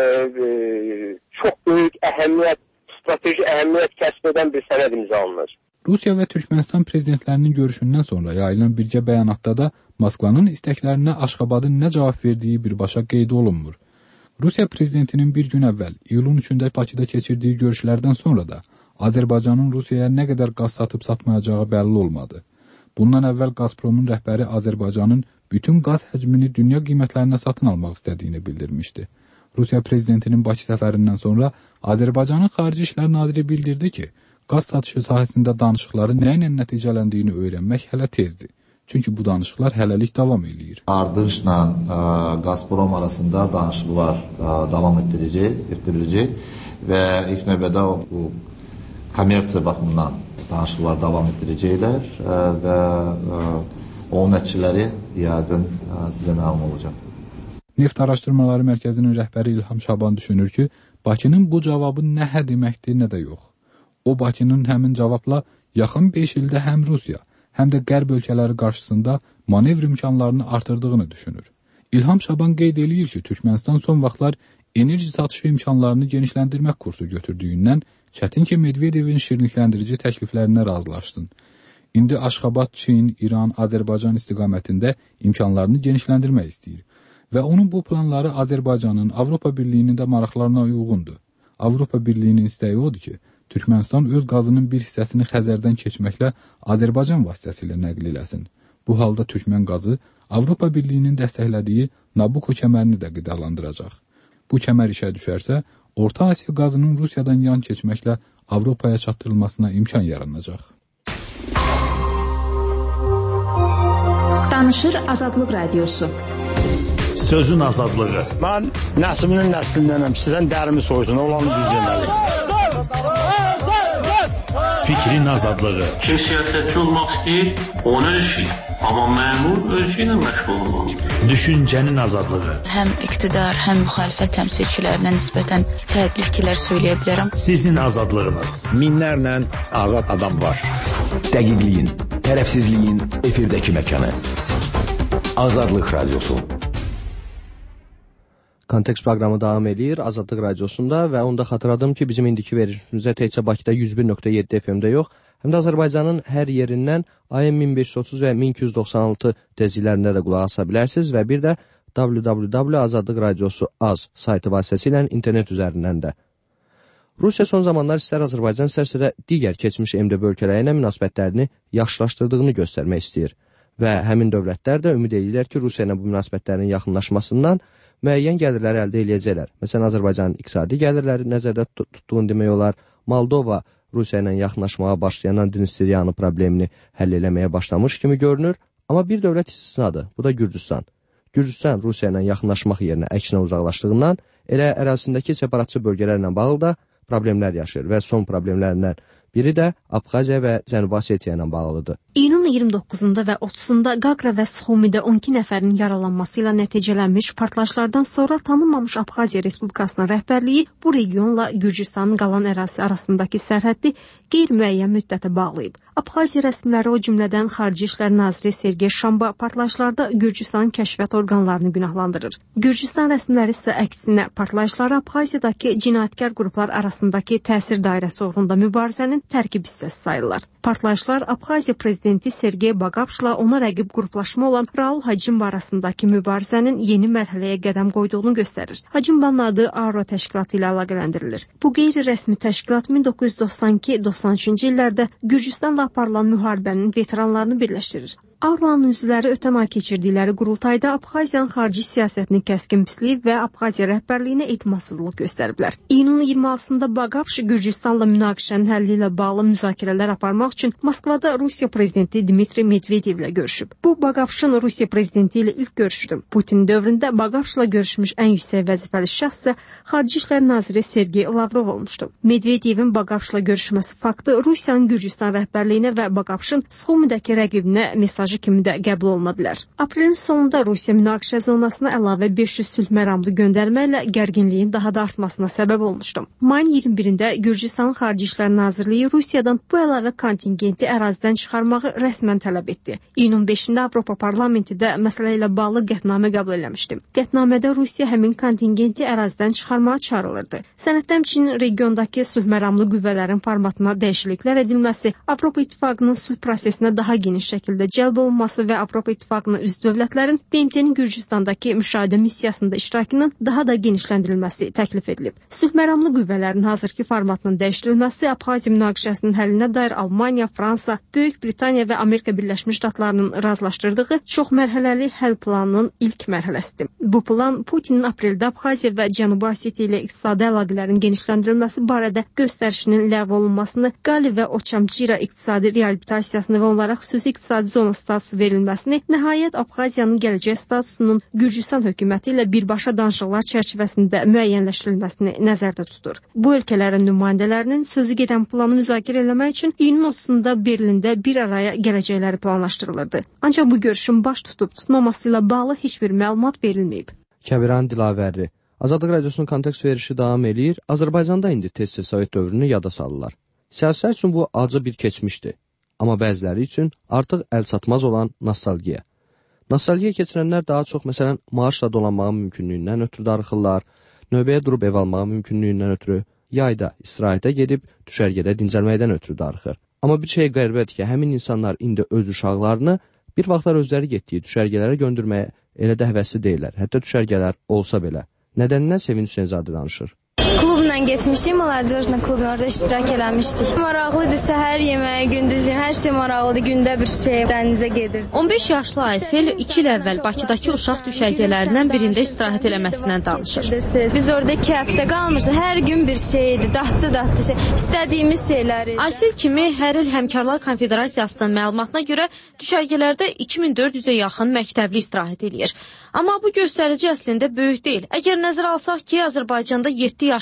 çox böyük əhəmiyyət, strateji əhəmiyyət kəsb edən bir sənəd imzalanır. Rusiya və Türkmənistan prezidentlərinin görüşündən sonra yayılan birgə bəyanatda da Moskvanın istəklərinə Aşqabadın nə cavab verdiyi birbaşa qeyd olunmur. Rusiya prezidentinin bir gün əvvəl, iyulun 3-də Bakıda keçirdiyi görüşlərdən sonra da Azərbaycanın Rusiyaya nə qədər qaz satıb satmayacağı bəlli olmadı. Bundan əvvəl Gazpromun rəhbəri Azərbaycanın bütün qaz həcmini dünya qiymətlərinə satın almaq istədiyini bildirmişdi. Rusiya prezidentinin Bakı səfərindən sonra Azərbaycanın Xarici İşlər Naziri bildirdi ki, qaz satışı sahəsində danışıqların nə ilə nəticələndiyini öyrənmək hələ tezdir. Çünki bu danışıqlar hələlik davam eləyir. Ardışla Gazprom arasında danışıqlar davam etdiriləcək və ilk növbədə bu kommersiya baxımından danışıqlar davam etdirəcəklər və onun nəticələri yəqin sizə məlum olacaq. Neft Araşdırmaları Mərkəzinin rəhbəri İlham Şaban düşünür ki, Bakının bu cavabı nə hə deməkdir, nə də yox. O, Bakının həmin cavabla yaxın 5 ildə həm Rusiya, həm də qərb ölkələri qarşısında manevr imkanlarını artırdığını düşünür. İlham Şaban qeyd eləyir ki, Türkmənistan son vaxtlar enerji satışı imkanlarını genişləndirmək kursu götürdüyündən çətin ki, Medvedevin şirinlikləndirici təkliflərinə razılaşsın. İndi Aşqabad, Çin, İran, Azərbaycan istiqamətində imkanlarını genişləndirmək istəyir və onun bu planları Azərbaycanın, Avropa Birliyinin də maraqlarına uyğundur. Avropa Birliyinin istəyi odur ki, Türkmənistan öz qazının bir hissəsini Xəzərdən keçməklə Azərbaycan vasitəsilə nəql eləsin. Bu halda Türkmən qazı Avropa Birliyinin dəstəklədiyi Nabucco kəmərini də qidalandıracaq. Bu kəmər işə düşərsə, Orta Asiya qazının Rusiyadan yan keçməklə Avropaya çatdırılmasına imkan yaranacaq. Danışır Azadlıq Radiosu. Sözün azadlığı. Mən nəslinin nəslindənəm. Sizdən dərimi soysun, olanı düz deməli. Fikrin azadlığı. Kim siyasətçi olmaq istəyir, onun öz işi. Amma məmur öz işi ilə məşğul olmalıdır. Düşüncənin azadlığı. Həm iqtidar, həm müxalifət təmsilçilərinə nisbətən fərqli fikirlər söyləyə bilərəm. Sizin azadlığınız. Minlərlə azad adam var. Dəqiqliyin, tərəfsizliyin efirdəki məkanı. Azadlıq Radiosu. Kontekst proqramı davam edir Azadlıq Radiosunda və onda xatırladım ki, bizim indiki verilişimizə təkcə Bakıda 101.7 FM-də yox, həm də Azərbaycanın hər yerindən AM 1530 və 1296 tezliklərində də qulaq asa bilərsiniz və bir də www.azadlıqradiosu.az saytı vasitəsilə internet üzərindən də. Rusiya son zamanlar istər Azərbaycan, istərsə də digər keçmiş MDB ölkələri ilə münasibətlərini yaxşılaşdırdığını göstərmək istəyir və həmin dövlətlər də ümid edirlər ki, Rusiya ilə bu münasibətlərin yaxınlaşmasından müəyyən gəlirləri əldə edəcəklər. Məsələn, Azərbaycanın iqtisadi gəlirləri nəzərdə tutduğunu demək olar. Moldova Rusiya ilə yaxınlaşmağa başlayan Dnistriyanı problemini həll eləməyə başlamış kimi görünür. Amma bir dövlət istisnadır, bu da Gürcüstan. Gürcüstan Rusiya ilə yaxınlaşmaq yerinə əksinə uzaqlaşdığından elə ərazisindəki separatçı bölgələrlə bağlı da problemlər yaşayır və son problemlərindən biri də Abxaziya və Cənubi Osetiya ilə bağlıdır. İyunun 29-da və 30-da Qaqra və Suxumidə 12 nəfərin yaralanması ilə nəticələnmiş partlayışlardan sonra tanınmamış Abxaziya Respublikasının rəhbərliyi bu regionla Gürcüstanın qalan ərazisi arasındakı sərhəddi qeyri-müəyyən müddətə bağlayıb. Abxaziya rəsmiləri o cümlədən Xarici İşlər Naziri Sergey Şamba partlayışlarda Gürcüstanın kəşfiyyat orqanlarını günahlandırır. Gürcüstan rəsmiləri isə əksinə partlayışları Abxaziyadakı cinayətkar qruplar arasındakı təsir dairəsi uğrunda mübarizənin tərkib hissəsi sayırlar. Partlayışlar Abxaziya prezidenti Sergey Bagapşla ona rəqib qruplaşma olan Raul Hacimba arasındakı mübarizənin yeni mərhələyə qədəm qoyduğunu göstərir. Hacimbanın adı Aura təşkilatı ilə əlaqələndirilir. Bu qeyri-rəsmi təşkilat 1992-93-cü illərdə Gürcüstanla aparılan müharibənin veteranlarını birləşdirir. Aura'nın üzvləri ötən ay keçirdikləri qurultayda Abxaziyanın xarici siyasətinin kəskin pisliyi və Abxaziya rəhbərliyinə etimadsızlıq göstəriblər. İyunun 26-sında Bagapş Gürcüstanla münaqişənin həlli ilə bağlı müzakirələr aparmaq üçün Moskvada Rusiya prezidenti Dmitri Medvedev ilə görüşüb. Bu Bagapşın Rusiya prezidenti ilə ilk görüşüdür. Putin dövründə Bagapşla görüşmüş ən yüksək vəzifəli şəxs isə Xarici İşlər naziri Sergey Lavrov olmuşdu. Medvedevin Bagapşla görüşməsi faktı Rusiyanın Gürcüstan rəhbərliyinə və Bagapşın Suxumidəki rəqibinə mesaj kimi də qəbul oluna bilər. Aprelin sonunda Rusiya münaqişə zonasına əlavə 500 sülh məramlı göndərməklə gərginliyin daha da artmasına səbəb olmuşdu. Mayın 21-də Gürcüstanın Xarici İşlər Nazirliyi Rusiyadan bu əlavə kontingenti ərazidən çıxarmağı rəsmən tələb etdi. İyunun 5-də Avropa Parlamenti də məsələ ilə bağlı qətnamə qəbul eləmişdi. Qətnamədə Rusiya həmin kontingenti ərazidən çıxarmağa çağırılırdı. Sənəddə həmçinin regiondakı sülh məramlı qüvvələrin formatına dəyişikliklər edilməsi, Avropa İttifaqının sülh prosesinə daha geniş şəkildə cəlb olunması və Avropa İttifaqına üzv dövlətlərin BMT-nin Gürcüstandakı müşahidə missiyasında iştirakının daha da genişləndirilməsi təklif edilib. Sülh məramlı qüvvələrin hazırki formatının dəyişdirilməsi Abxaziya münaqişəsinin həllinə dair Almaniya, Fransa, Böyük Britaniya və Amerika Birləşmiş Ştatlarının razılaşdırdığı çoxmərhələli həll planının ilk mərhələsidir. Bu plan Putinin apreldə Abxaziya və Cənubi Osetiya ilə iqtisadi əlaqələrin genişləndirilməsi barədə göstərişinin ləğv olunmasını, Qali və Oçamçira iqtisadi reabilitasiyasını və onlara xüsusi iqtisadi zona statusu verilməsini, nəhayət Abxaziyanın gələcək statusunun Gürcüstan hökuməti ilə birbaşa danışıqlar çərçivəsində müəyyənləşdirilməsini nəzərdə tutur. Bu ölkələrin nümayəndələrinin sözü gedən planı müzakirə eləmək üçün iyunun 30-da Berlində bir araya gələcəkləri planlaşdırılırdı. Ancaq bu görüşün baş tutub tutmaması ilə bağlı heç bir məlumat verilməyib. Kəbiran Dilavərli. Azadlıq Radiosunun kontekst verişi davam eləyir. Azərbaycanda indi tez-tez Sovet dövrünü yada salırlar. Siyasətçilər üçün bu acı bir keçmişdir. Amma bəziləri üçün artıq əlçatmaz olan nostalgiya. Nostalgiya keçirənlər daha çox, məsələn, maaşla dolanmağın mümkünlüyündən ötürü darıxırlar, növbəyə durub ev almağın mümkünlüyündən ötürü, yayda istirahətə gedib düşərgədə dincəlməkdən ötürü darıxır. Amma bir şey qəribədir ki, həmin insanlar indi öz uşaqlarını bir vaxtlar özləri getdiyi düşərgələrə göndərməyə elə də həvəsli deyirlər. Hətta düşərgələr olsa belə. Nədənindən Sevinç Hüseynzadə danışır. Klubla getmişdik, Молодежный klubun orada iştirak eləmişdik. Maraqlıdır, səhər yeməyi, gündüz yeməyi, hər şey maraqlıdır, gündə bir şey dənizə gedir. 15 yaşlı Aysel 2 il əvvəl Bakıdakı uşaq düşərgələrindən birində istirahət eləməsindən danışır. Biz orada 2 həftə qalmışıq, hər gün bir şeydir, datlı şey, istədiyimiz şeyləri. Aysel kimi hər il Həmkarlar Konfederasiyasının məlumatına görə düşərgələrdə 2400-ə yaxın məktəbli istirahət eləyir. Amma bu göstərici əslində böyük deyil. Əgər nəzərə alsaq ki, Azərbaycanda 7 yaşından yox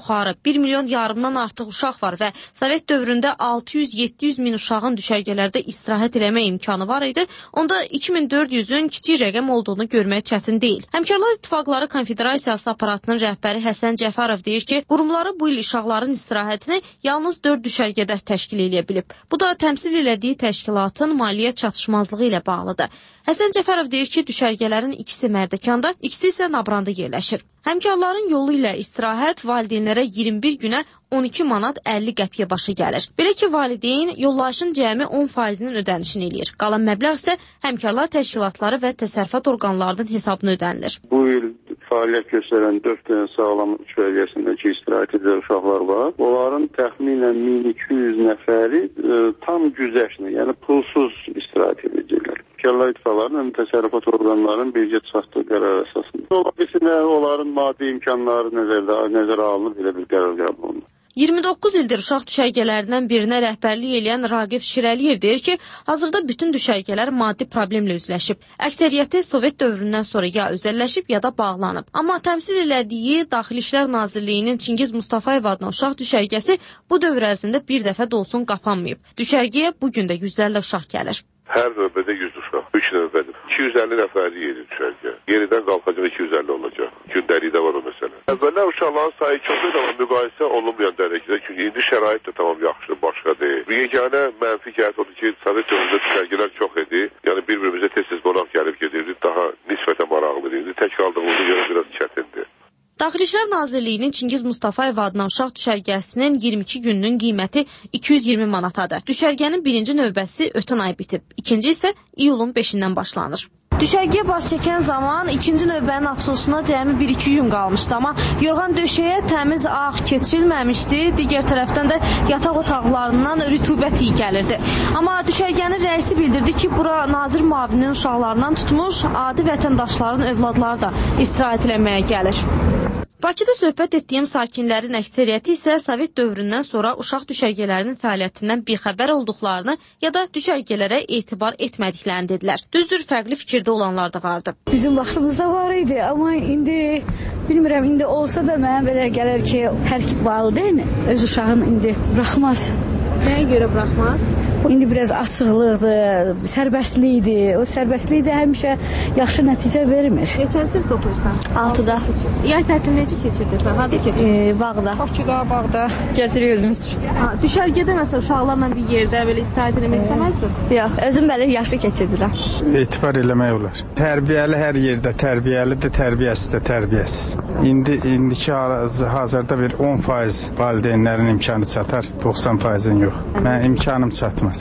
yuxarı 1 milyon yarımdan artıq uşaq var və Sovet dövründə 600-700 min uşağın düşərgələrdə istirahət eləmə imkanı var idi, onda 2400-ün kiçik rəqəm olduğunu görmək çətin deyil. Həmkarlar İttifaqları Konfederasiyası aparatının rəhbəri Həsən Cəfərov deyir ki, qurumları bu il uşaqların istirahətini yalnız 4 düşərgədə təşkil edə bilib. Bu da təmsil elədiyi təşkilatın maliyyə çatışmazlığı ilə bağlıdır. Həsən Cəfərov deyir ki, düşərgələrin ikisi Mərdəkanda, ikisi isə Nabranda yerləşir. Həmkarların yolu ilə istirahət valideynlərə 21 günə 12 manat 50 qəpiyə başı gəlir. Belə ki, valideyn yollayışın cəmi 10%-nin ödənişini eləyir. Qalan məbləğ isə həmkarlar təşkilatları və təsərrüfat orqanlarının hesabına ödənilir. Bu il fəaliyyət göstərən 4 dənə sağlam düşərgəsindəki istirahət edən uşaqlar var. Onların təxminən 1200 nəfəri tam güzəştlə, yəni pulsuz istirahət edəcəklər. Həmkarlar İttifaqlarının həm təsərrüfat orqanlarının birgə çıxartdığı qərar əsasında. Olasında onların maddi imkanları nəzərə alınıb, belə bir qərar qəbul olunur. 29 ildir uşaq düşərgələrindən birinə rəhbərlik edən Raqif Şirəliyev deyir ki, hazırda bütün düşərgələr maddi problemlə üzləşib. Əksəriyyəti Sovet dövründən sonra ya özəlləşib, ya da bağlanıb. Amma təmsil elədiyi Daxili İşlər Nazirliyinin Çingiz Mustafayev adına uşaq düşərgəsi bu dövr ərzində bir dəfə də olsun qapanmayıb. Düşərgəyə bugün də yüzlərlə uşaq gəlir. Hər növbədə 100 uşaq, 3 növbədir. 250 nəfərli yeri düşərgə. Yenidən qalxacaq 250 olacaq. Gündəlikdə var o məsələ. Əvvəllər uşaqların sayı çox idi, amma müqayisə olunmayan dərəcədə. Çünki indi şərait də tamam yaxşı, başqa deyil. Bir yeganə mənfi cəhət odur ki, Sovet dövründə düşərgələr çox idi. Yəni bir-birimizə tez-tez qonaq gəlib gedirdi, daha nisbətən maraqlı idi. Tək qaldığımıza görə biraz çətindir. Daxili İşlər Nazirliyinin Çingiz Mustafayev adına uşaq düşərgəsinin 22 gününün qiyməti 220 manatadır. Düşərgənin birinci növbəsi ötən ay bitib, ikinci isə iyulun 5-dən başlanır. Düşərgəyə baş çəkən zaman ikinci növbənin açılışına cəmi 1-2 gün qalmışdı, amma yorğan döşəyə təmiz ağ keçilməmişdi, digər tərəfdən də yataq otaqlarından rütubət iyi gəlirdi. Amma düşərgənin rəisi bildirdi ki, bura nazir müavinin uşaqlarından tutmuş, adi vətəndaşların övladları da istirahət eləməyə gəlir. Bakıda söhbət etdiyim sakinlərin əksəriyyəti isə Sovet dövründən sonra uşaq düşərgələrinin fəaliyyətindən bixəbər olduqlarını ya da düşərgələrə etibar etmədiklərini dedilər. Düzdür, fərqli fikirdə olanlar da vardı. Bizim vaxtımızda var idi, amma indi bilmirəm, indi olsa da mənə belə gəlir ki, hər valideyn öz uşağını indi buraxmaz. Nəyə görə buraxmaz? İndi biraz açıqlıqdır, sərbəstlikdir. O sərbəstlik də həmişə yaxşı nəticə vermir. Neçə sinif oxuyursan? 6-da. Yay tətilini necə keçirdirsən? Harada keçirdirsən? Bağda. Bakıda, bağda gəzirik özümüz. Düşərgədə məsələn uşaqlarla bir yerdə belə istirahət etmək istəməzdin? Yox, özüm belə yaxşı keçirdirəm. Etibar eləmək olar. Tərbiyəli hər yerdə tərbiyəlidir, tərbiyəsiz də tərbiyəsiz. İndiki hazırda bir 10% valideynlərin imkanı çatar, 90%-in yox. Mən imkanım çatmaz.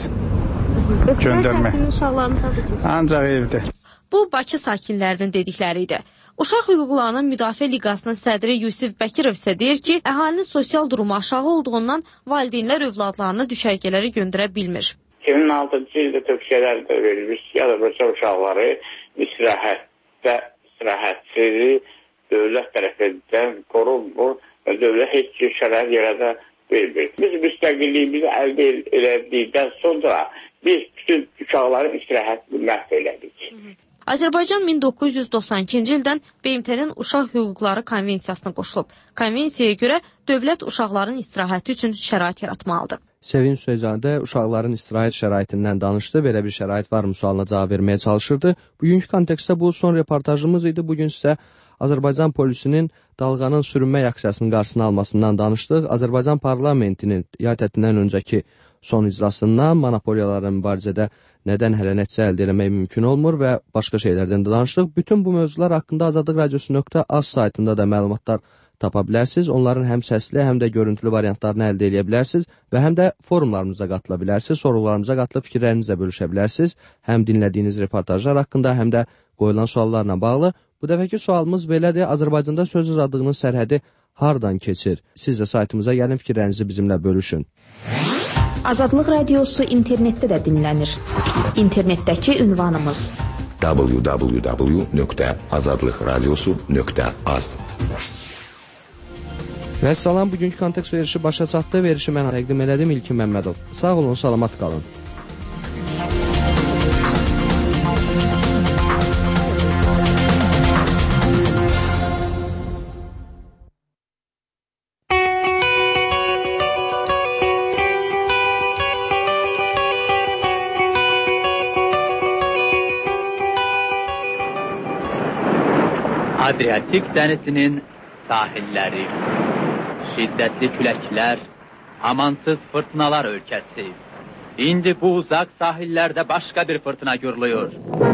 Göndərmə. Ancaq evdə. Bu, Bakı sakinlərinin dedikləri idi. Uşaq hüquqlarının Müdafiə Liqasının sədri Yusif Bəkirov isə deyir ki, əhalinin sosial durumu aşağı olduğundan valideynlər övladlarını düşərgələrə göndərə bilmir. 2006-cı ildə tövsiyələr də verilmiş, ya da böyle uşaqları istirahət və istirahətsiz dövlət tərəfindən qorunmur və dövlət heç bir şərait yaradə bilmir. Biz müstəqilliyimizi əldə elədikdən sonra biz bütün uşaqların istirahətini məhv elədik. Azərbaycan 1992-ci ildən BMT-nin Uşaq Hüquqları Konvensiyasına qoşulub. Konvensiyaya görə dövlət uşaqların istirahəti üçün şərait yaratmalıdır. Sevin Sözədə uşaqların istirahət şəraitindən danışdı. Belə bir şərait varmı sualına cavab verməyə çalışırdı. Bugünkü kontekstdə bu son reportajımız idi. Bugün sizə Azərbaycan polisinin dalğanın sürünmə aksiyasının qarşısını almasından danışdıq. Azərbaycan parlamentinin yay tətilindən öncəki son iclasından monopoliyaların mübarizədə nədən hələ nəticə əldə etmək mümkün olmur və başqa şeylərdən də danışdıq. Bütün bu mövzular haqqında azadlıqradiosu.az saytında da məlumatlar tapa bilərsiniz. Onların həm səsli, həm də görüntülü variantlarını əldə edə bilərsiniz və həm də forumlarımıza qatıla bilərsiniz. Sorğularımıza qatılıb fikirlərinizlə bölüşə bilərsiniz. Həm dinlədiyiniz reportajlar haqqında, həm də qoyulan suallarla bağlı. Bu dəfəki sualımız belədir. Azərbaycanda söz azadlığının sərhədi hardan keçir? Siz də saytımıza gəlin, fikirlərinizi bizimlə bölüşün. Azadlıq Radiosu internetdə də dinlənir. İnternetdəki ünvanımız www.azadlıqradiosu.az. Və salam, bugünkü kontekst verişi başa çatdı. Verişi mən təqdim elədim, İlkin Məmmədov. Sağ olun, salamat qalın. Adriatik dənizinin sahilləri, şiddətli küləklər, amansız fırtınalar ölkəsi. İndi bu uzaq sahillərdə başqa bir fırtına görülüyor.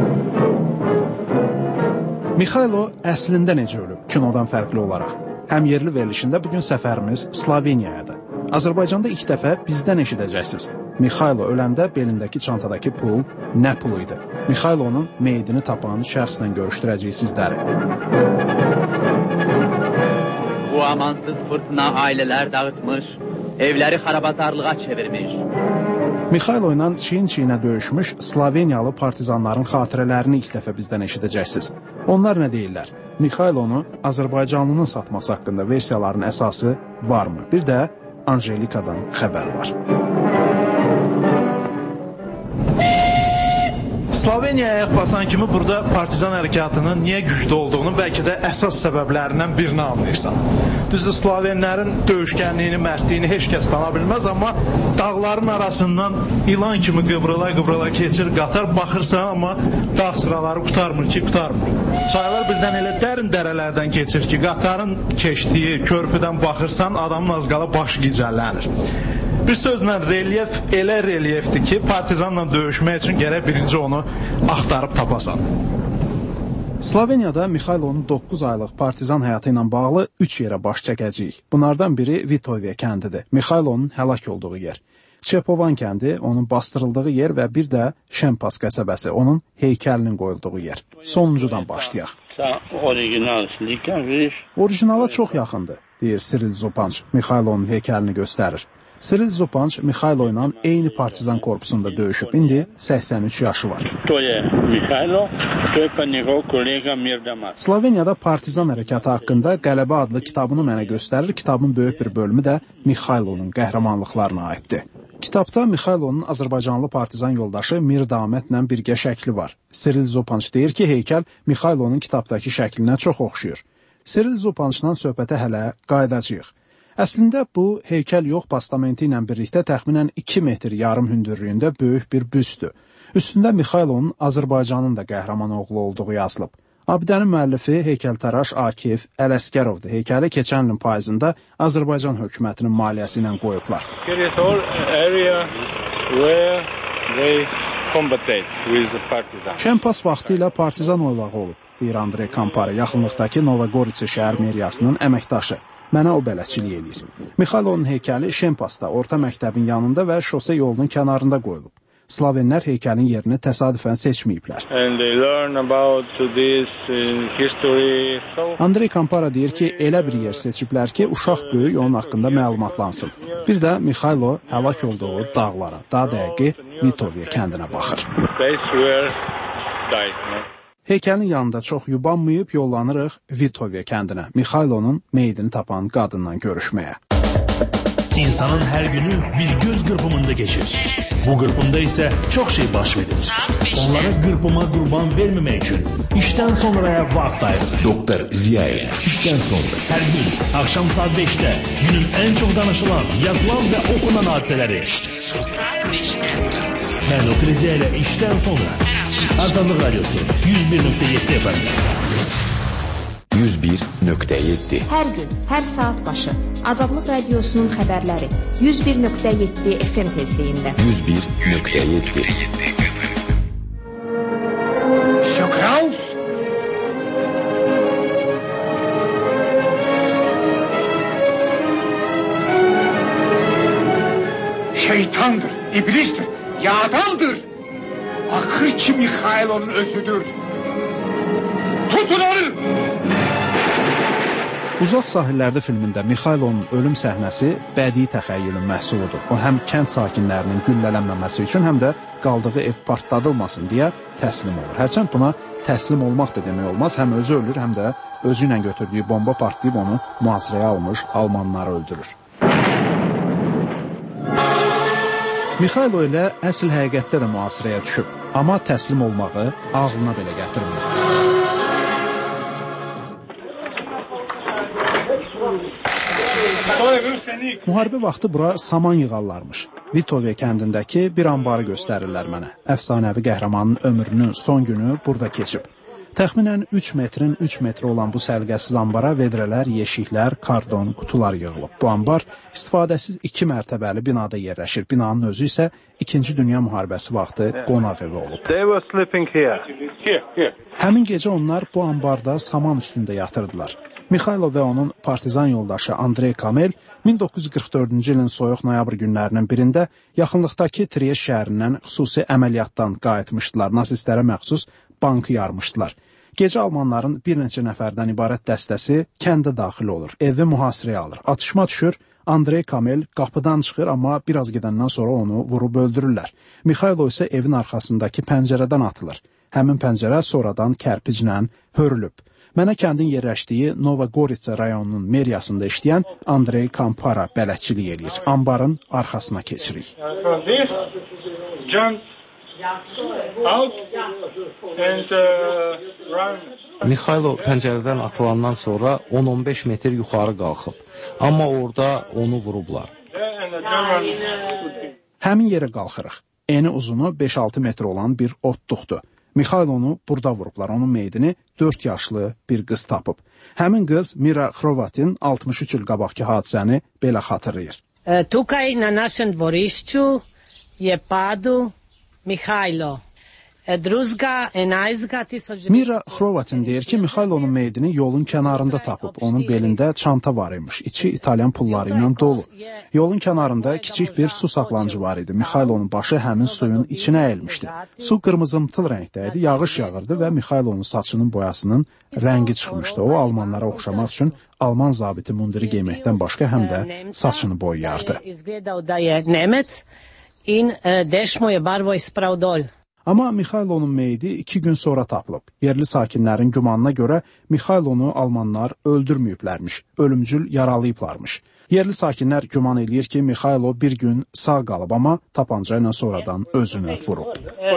Mikhailo əslində necə ölüb, kinodan fərqli olaraq? Həm yerli verilişində bugün səfərimiz Sloveniyayadır. Azərbaycanda ilk dəfə bizdən eşidəcəksiniz. Mikhailo öləndə belindəki çantadakı pul nə pulu idi? Mikhailo'nun meyidini tapan şəxslə görüşdürəcəyik sizləri. Bu amansız fırtına ailələr dağıtmış, evləri xarabazarlığa çevirmiş. Mikhailo ilə çiyin-çiyinə döyüşmüş Sloveniyalı partizanların xatirələrini ilk dəfə bizdən eşidəcəksiniz. Onlar nə deyirlər? Mikhailo'nu Azərbaycanlının satması haqqında versiyaların əsası varmı? Bir də Anjelikadan xəbər var. Sloveniyaya ayaq basan kimi burada partizan hərəkatının niyə güclü olduğunu bəlkə də əsas səbəblərindən birini anlayırsan. Düzdür, Slovenlərin döyüşkənliyini, mərdliyini heç kəs tana bilməz, amma dağların arasından ilan kimi qıvrıla keçir, qatar baxırsan, amma dağ sıraları qutarmır ki, qutarmır. Çaylar birdən elə dərin dərələrdən keçir ki, qatarın keçdiyi körpüdən baxırsan, adamın az qala başı gicəllənir. Bir sözlə relyef elə relyefdir ki, partizanla döyüşmək üçün gərək birinci onu axtarıb tapasan. Sloveniyada Mikhailo'nun 9 aylıq partizan həyatı ilə bağlı 3 yerə baş çəkəcəyik. Bunlardan biri Vitovia kəndidir, Mikhailo'nun həlak olduğu yer. Çepovan kəndi, onun bastırıldığı yer və bir də Şempas qəsəbəsi, onun heykəlinin qoyulduğu yer. Sonuncudan başlayaq. Orijinala çox yaxındır, deyir Siril Zopanç, Mikhailo'nun heykəlini göstərir. Siril Zopanç Mikhailo ilə eyni partizan korpusunda döyüşüb, indi 83 yaşı var. Sloveniyada partizan hərəkatı haqqında Qələbə adlı kitabını mənə göstərir. Kitabın böyük bir bölümü də Mikhailo'nun qəhrəmanlıqlarına aiddir. Kitabda Mikhailo'nun Azərbaycanlı partizan yoldaşı Mirdamətlə birgə şəkli var. Siril Zopanç deyir ki, heykəl Mikhailo'nun kitabdakı şəklinə çox oxşuyur. Siril Zopançla söhbətə hələ qayıdacağıq. Əslində bu heykəl yox, bastamenti ilə birlikdə təxminən 2 metr yarım hündürlüyündə böyük bir büstdür. Üstündə Mikhailo'nun Azərbaycanın da qəhrəman oğlu olduğu yazılıb. Abidənin müəllifi heykəltaraş Akif Ələskərovdur. Heykəli keçən ilin payızında Azərbaycan hökumətinin maliyyəsi ilə qoyublar. Şempas vaxtı ilə partizan oylağı olub, deyir Andrey Kampara, yaxınlıqdakı Novogorice şəhər meriyasının əməkdaşı. Mənə o bələdçilik eləyir. Mikhailo'nun heykəli Şempasda, orta məktəbin yanında və şose yolunun kənarında qoyulub. Slovenlər heykəlin yerini təsadüfən seçməyiblər. Andrey Kampara deyir ki, elə bir yer seçiblər ki, uşaq böyük onun haqqında məlumatlansın. Bir də Mikhailo həlak olduğu dağlara, daha dəqiqi Vitovia kəndinə baxır. Heykəlin yanında çox yubanmayıb yollanırıq Vitovia kəndinə, Mikhailo'nun meyidini tapan qadından görüşməyə. İnsanın hər günü bir göz qırpımında geçir. Bu qırpımda isə çox şey baş verir. Onlara qırpıma qurban verməmək üçün işdən sonraya vaxt ayırır. Doktor Ziyayev. İşdən sonra hər gün axşam saat 5-də günün ən çox danışılan, yazılan və okunan hadisələri. İşdən sonra 5-də. Mən Doktor Ziyayev işdən sonra. Azadlıq Radyosu 101.7 FM. 101.7. Hər gün, hər saat başı Azadlıq Radiosunun xəbərləri 101.7 FM tezliyində. 101.7. Kraus? Şeytandır, iblistir, yağdandır. Axır ki Mikhailo'nun özüdür. Tutun onu! Uzaq sahillərdə filmində Mikhailo'nun ölüm səhnəsi bədii təxəyyülün məhsuludur. O həm kənd sakinlərinin güllələnməməsi üçün, həm də qaldığı ev partladılmasın deyə təslim olur. Hərçənd buna təslim olmaq da demək olmaz. Həm özü ölür, həm də özü ilə götürdüyü bomba partlayıb onu mühasirəyə almış almanları öldürür. Mikhailo ilə əsl həqiqətdə də mühasirəyə düşüb, amma təslim olmağı ağlına belə gətirmir. Müharibə vaxtı bura saman yığarlarmış. Vitovia kəndindəki bir ambarı göstərirlər mənə. Əfsanəvi qəhrəmanın ömrünün son günü burada keçib. Təxminən 3 metrin 3 metri olan bu səliqəsiz ambara vedrələr, yeşiklər, kardon, qutular yığılıb. Bu ambar istifadəsiz 2 mərtəbəli binada yerləşir. Binanın özü isə 2-ci Dünya müharibəsi vaxtı qonaq evi olub. Həmin gecə onlar bu ambarda saman üstündə yatırdılar. Mikhailo və onun partizan yoldaşı Andrey Kamel 1944-cü ilin soyuq noyabr günlərinin birində yaxınlıqdakı Triest şəhərindən xüsusi əməliyyatdan qayıtmışdılar. Nasistlərə məxsus bankı yarmışdılar. Gecə almanların bir neçə nəfərdən ibarət dəstəsi kəndə daxil olur, evi mühasirəyə alır. Atışma düşür, Andrey Kamel qapıdan çıxır, amma biraz gedəndən sonra onu vurub öldürürlər. Mikhailo isə evin arxasındakı pəncərədən atılır. Həmin pəncərə sonradan kərpiclə hörülüb. Mənə kəndin yerləşdiyi Novogoritsa rayonunun meriyasında işləyən Andrey Kampara bələdçilik eləyir. Ambarın arxasına keçirik. Mikhailo pəncərədən atılandan sonra 10-15 metr yuxarı qalxıb. Amma orada onu vurublar. Həmin yerə qalxırıq. Eni uzunu 5-6 metr olan bir otluqdur. Mikhailonu burada vurublar. Onun meydini 4 yaşlı bir qız tapıb. Həmin qız Mira Hrovatin 63 il qabaqki hadisəni belə xatırlayır. Tukaj na našem dvorišču je padel Mikhailo. Mira Hrovatin deyir ki, Mikhailonun meydini yolun kənarında tapıb. Onun belində çanta var imiş. İçi İtalyan pulları ilə dolu. Yolun kənarında kiçik bir su saxlancı var idi. Mikhailonun başı həmin suyun içinə əyilmişdi. Su qırmızımtıl rəngdə idi, yağış yağırdı və Mikhailonun saçının boyasının rəngi çıxmışdı. O, almanlara oxşamaq üçün alman zabiti mundiri giyməkdən başqa həm də saçını boyayardı. Amma Mikhailonun meyidi 2 gün sonra tapılıb. Yerli sakinlərin gümanına görə Mikhailonu almanlar öldürməyiblərmiş, ölümcül yaralayıblarmış. Yerli sakinlər güman eləyir ki, Mikhailo bir gün sağ qalıb, amma tapanca ilə sonradan özünü vurub.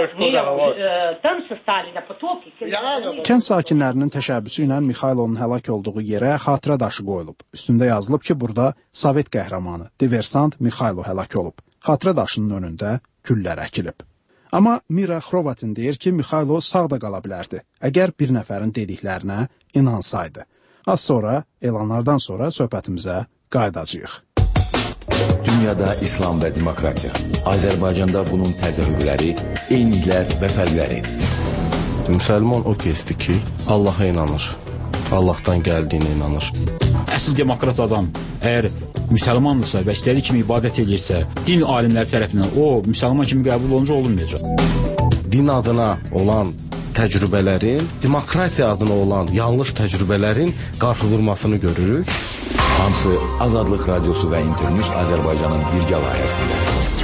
Kənd sakinlərinin təşəbbüsü ilə Mikhailonun həlak olduğu yerə xatirə daşı qoyulub. Üstündə yazılıb ki, burada Sovet qəhrəmanı, diversant Mikhailo həlak olub. Xatirə daşının önündə güllər əkilib. Amma Mira Hrovatin deyir ki, Mikhailo sağ da qala bilərdi, əgər bir nəfərin dediklərinə inansaydı. Az sonra, elanlardan sonra söhbətimizə qayıdacağıq. Dünyada İslam və demokratiya. Azərbaycanda bunun təzahürləri, eyniliklər və fərqləri. Müsəlman o kəsdir ki, Allaha inanır, Allahdan gəldiyinə inanır. Əsl demokrat adam əgər müsəlmandırsa və istədiyi kimi ibadət edirsə, din alimləri tərəfindən o müsəlman kimi qəbul olunca olunmayacaq. Din adına olan təcrübələrin, demokratiya adına olan yanlış təcrübələrin qarşıdurmasını görürük. Hamısı Azadlıq Radiosu və İnternews Azərbaycanın birgə layihəsində.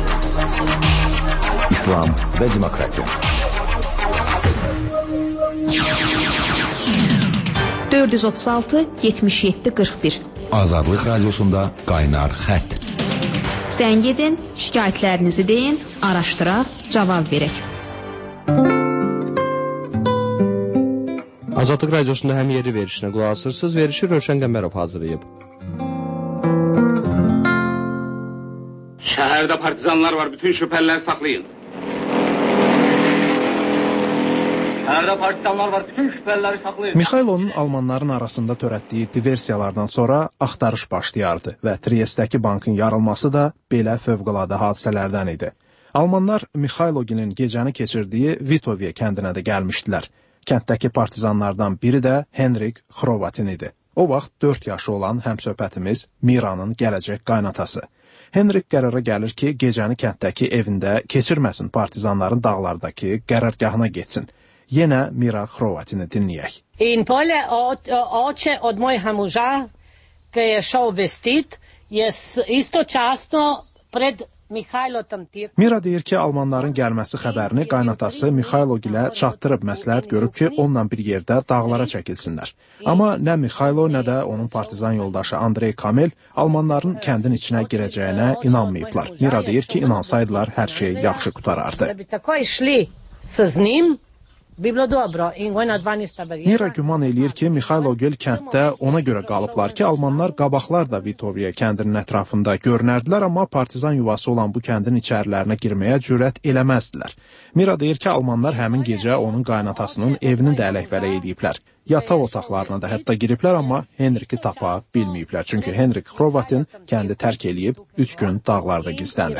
İslam və demokratiya. 436-77-41 Azadlıq Radiosunda qaynar xətt. Zəng edin, şikayətlərinizi deyin, araşdıraq, cavab verək. Azadlıq Radiosunda həm yeri verişinə qulaq asırsınız, verişi Rövşən Qəmbərov hazırlayıb. Şəhərdə partizanlar var, bütün şübhəliləri saxlayın. Şəhərdə partizanlar var, bütün şübhəliləri saxlayın. Mikhailonun almanların arasında törətdiyi diversiyalardan sonra axtarış başlayardı və Triestdəki bankın yarılması da belə fövqəladə hadisələrdən idi. Almanlar Mikhailoginin gecəni keçirdiyi Vitovye kəndinə də gəlmişdilər. Kənddəki partizanlardan biri də Henrik Hrovatin idi. O vaxt 4 yaşı olan həmsöhbətimiz Miranın gələcək qaynatası. Henrik qərara gəlir ki, gecəni kənddəki evində keçirməsin, partizanların dağlardakı qərargahına getsin. Yenə Mira Hrovatini dinləyək. In pole oče od mojega moža, ki je šel vestit, je istočasno pred Mikhailo tamtir. Mira deyir ki, almanların gəlməsi xəbərini qaynatası Mikhailogilə çatdırıb, məsləhət görüb ki, onunla bir yerdə dağlara çəkilsinlər. Amma nə Mikhailo, nə də onun partizan yoldaşı Andrey Kamel almanların kəndin içinə girəcəyinə inanmayıblar. Mira deyir ki, inansaydılar hər şey yaxşı qutarardı. Tako išli s njim Mira güman eləyir ki, Mikhaylogil kənddə ona görə qalıblar ki, almanlar qabaqlar da Vitoviya kəndinin ətrafında görünərdilər, amma partizan yuvası olan bu kəndin içərilərinə girməyə cürət eləməzdilər. Mira deyir ki, almanlar həmin gecə onun qaynatasının evini də ələk-vələk eləyiblər. Yataq otaqlarına da hətta giriblər, amma Henriki tapa bilməyiblər. Çünki Henrik Hrovatin kəndi tərk eləyib 3 gün dağlarda gizlənir.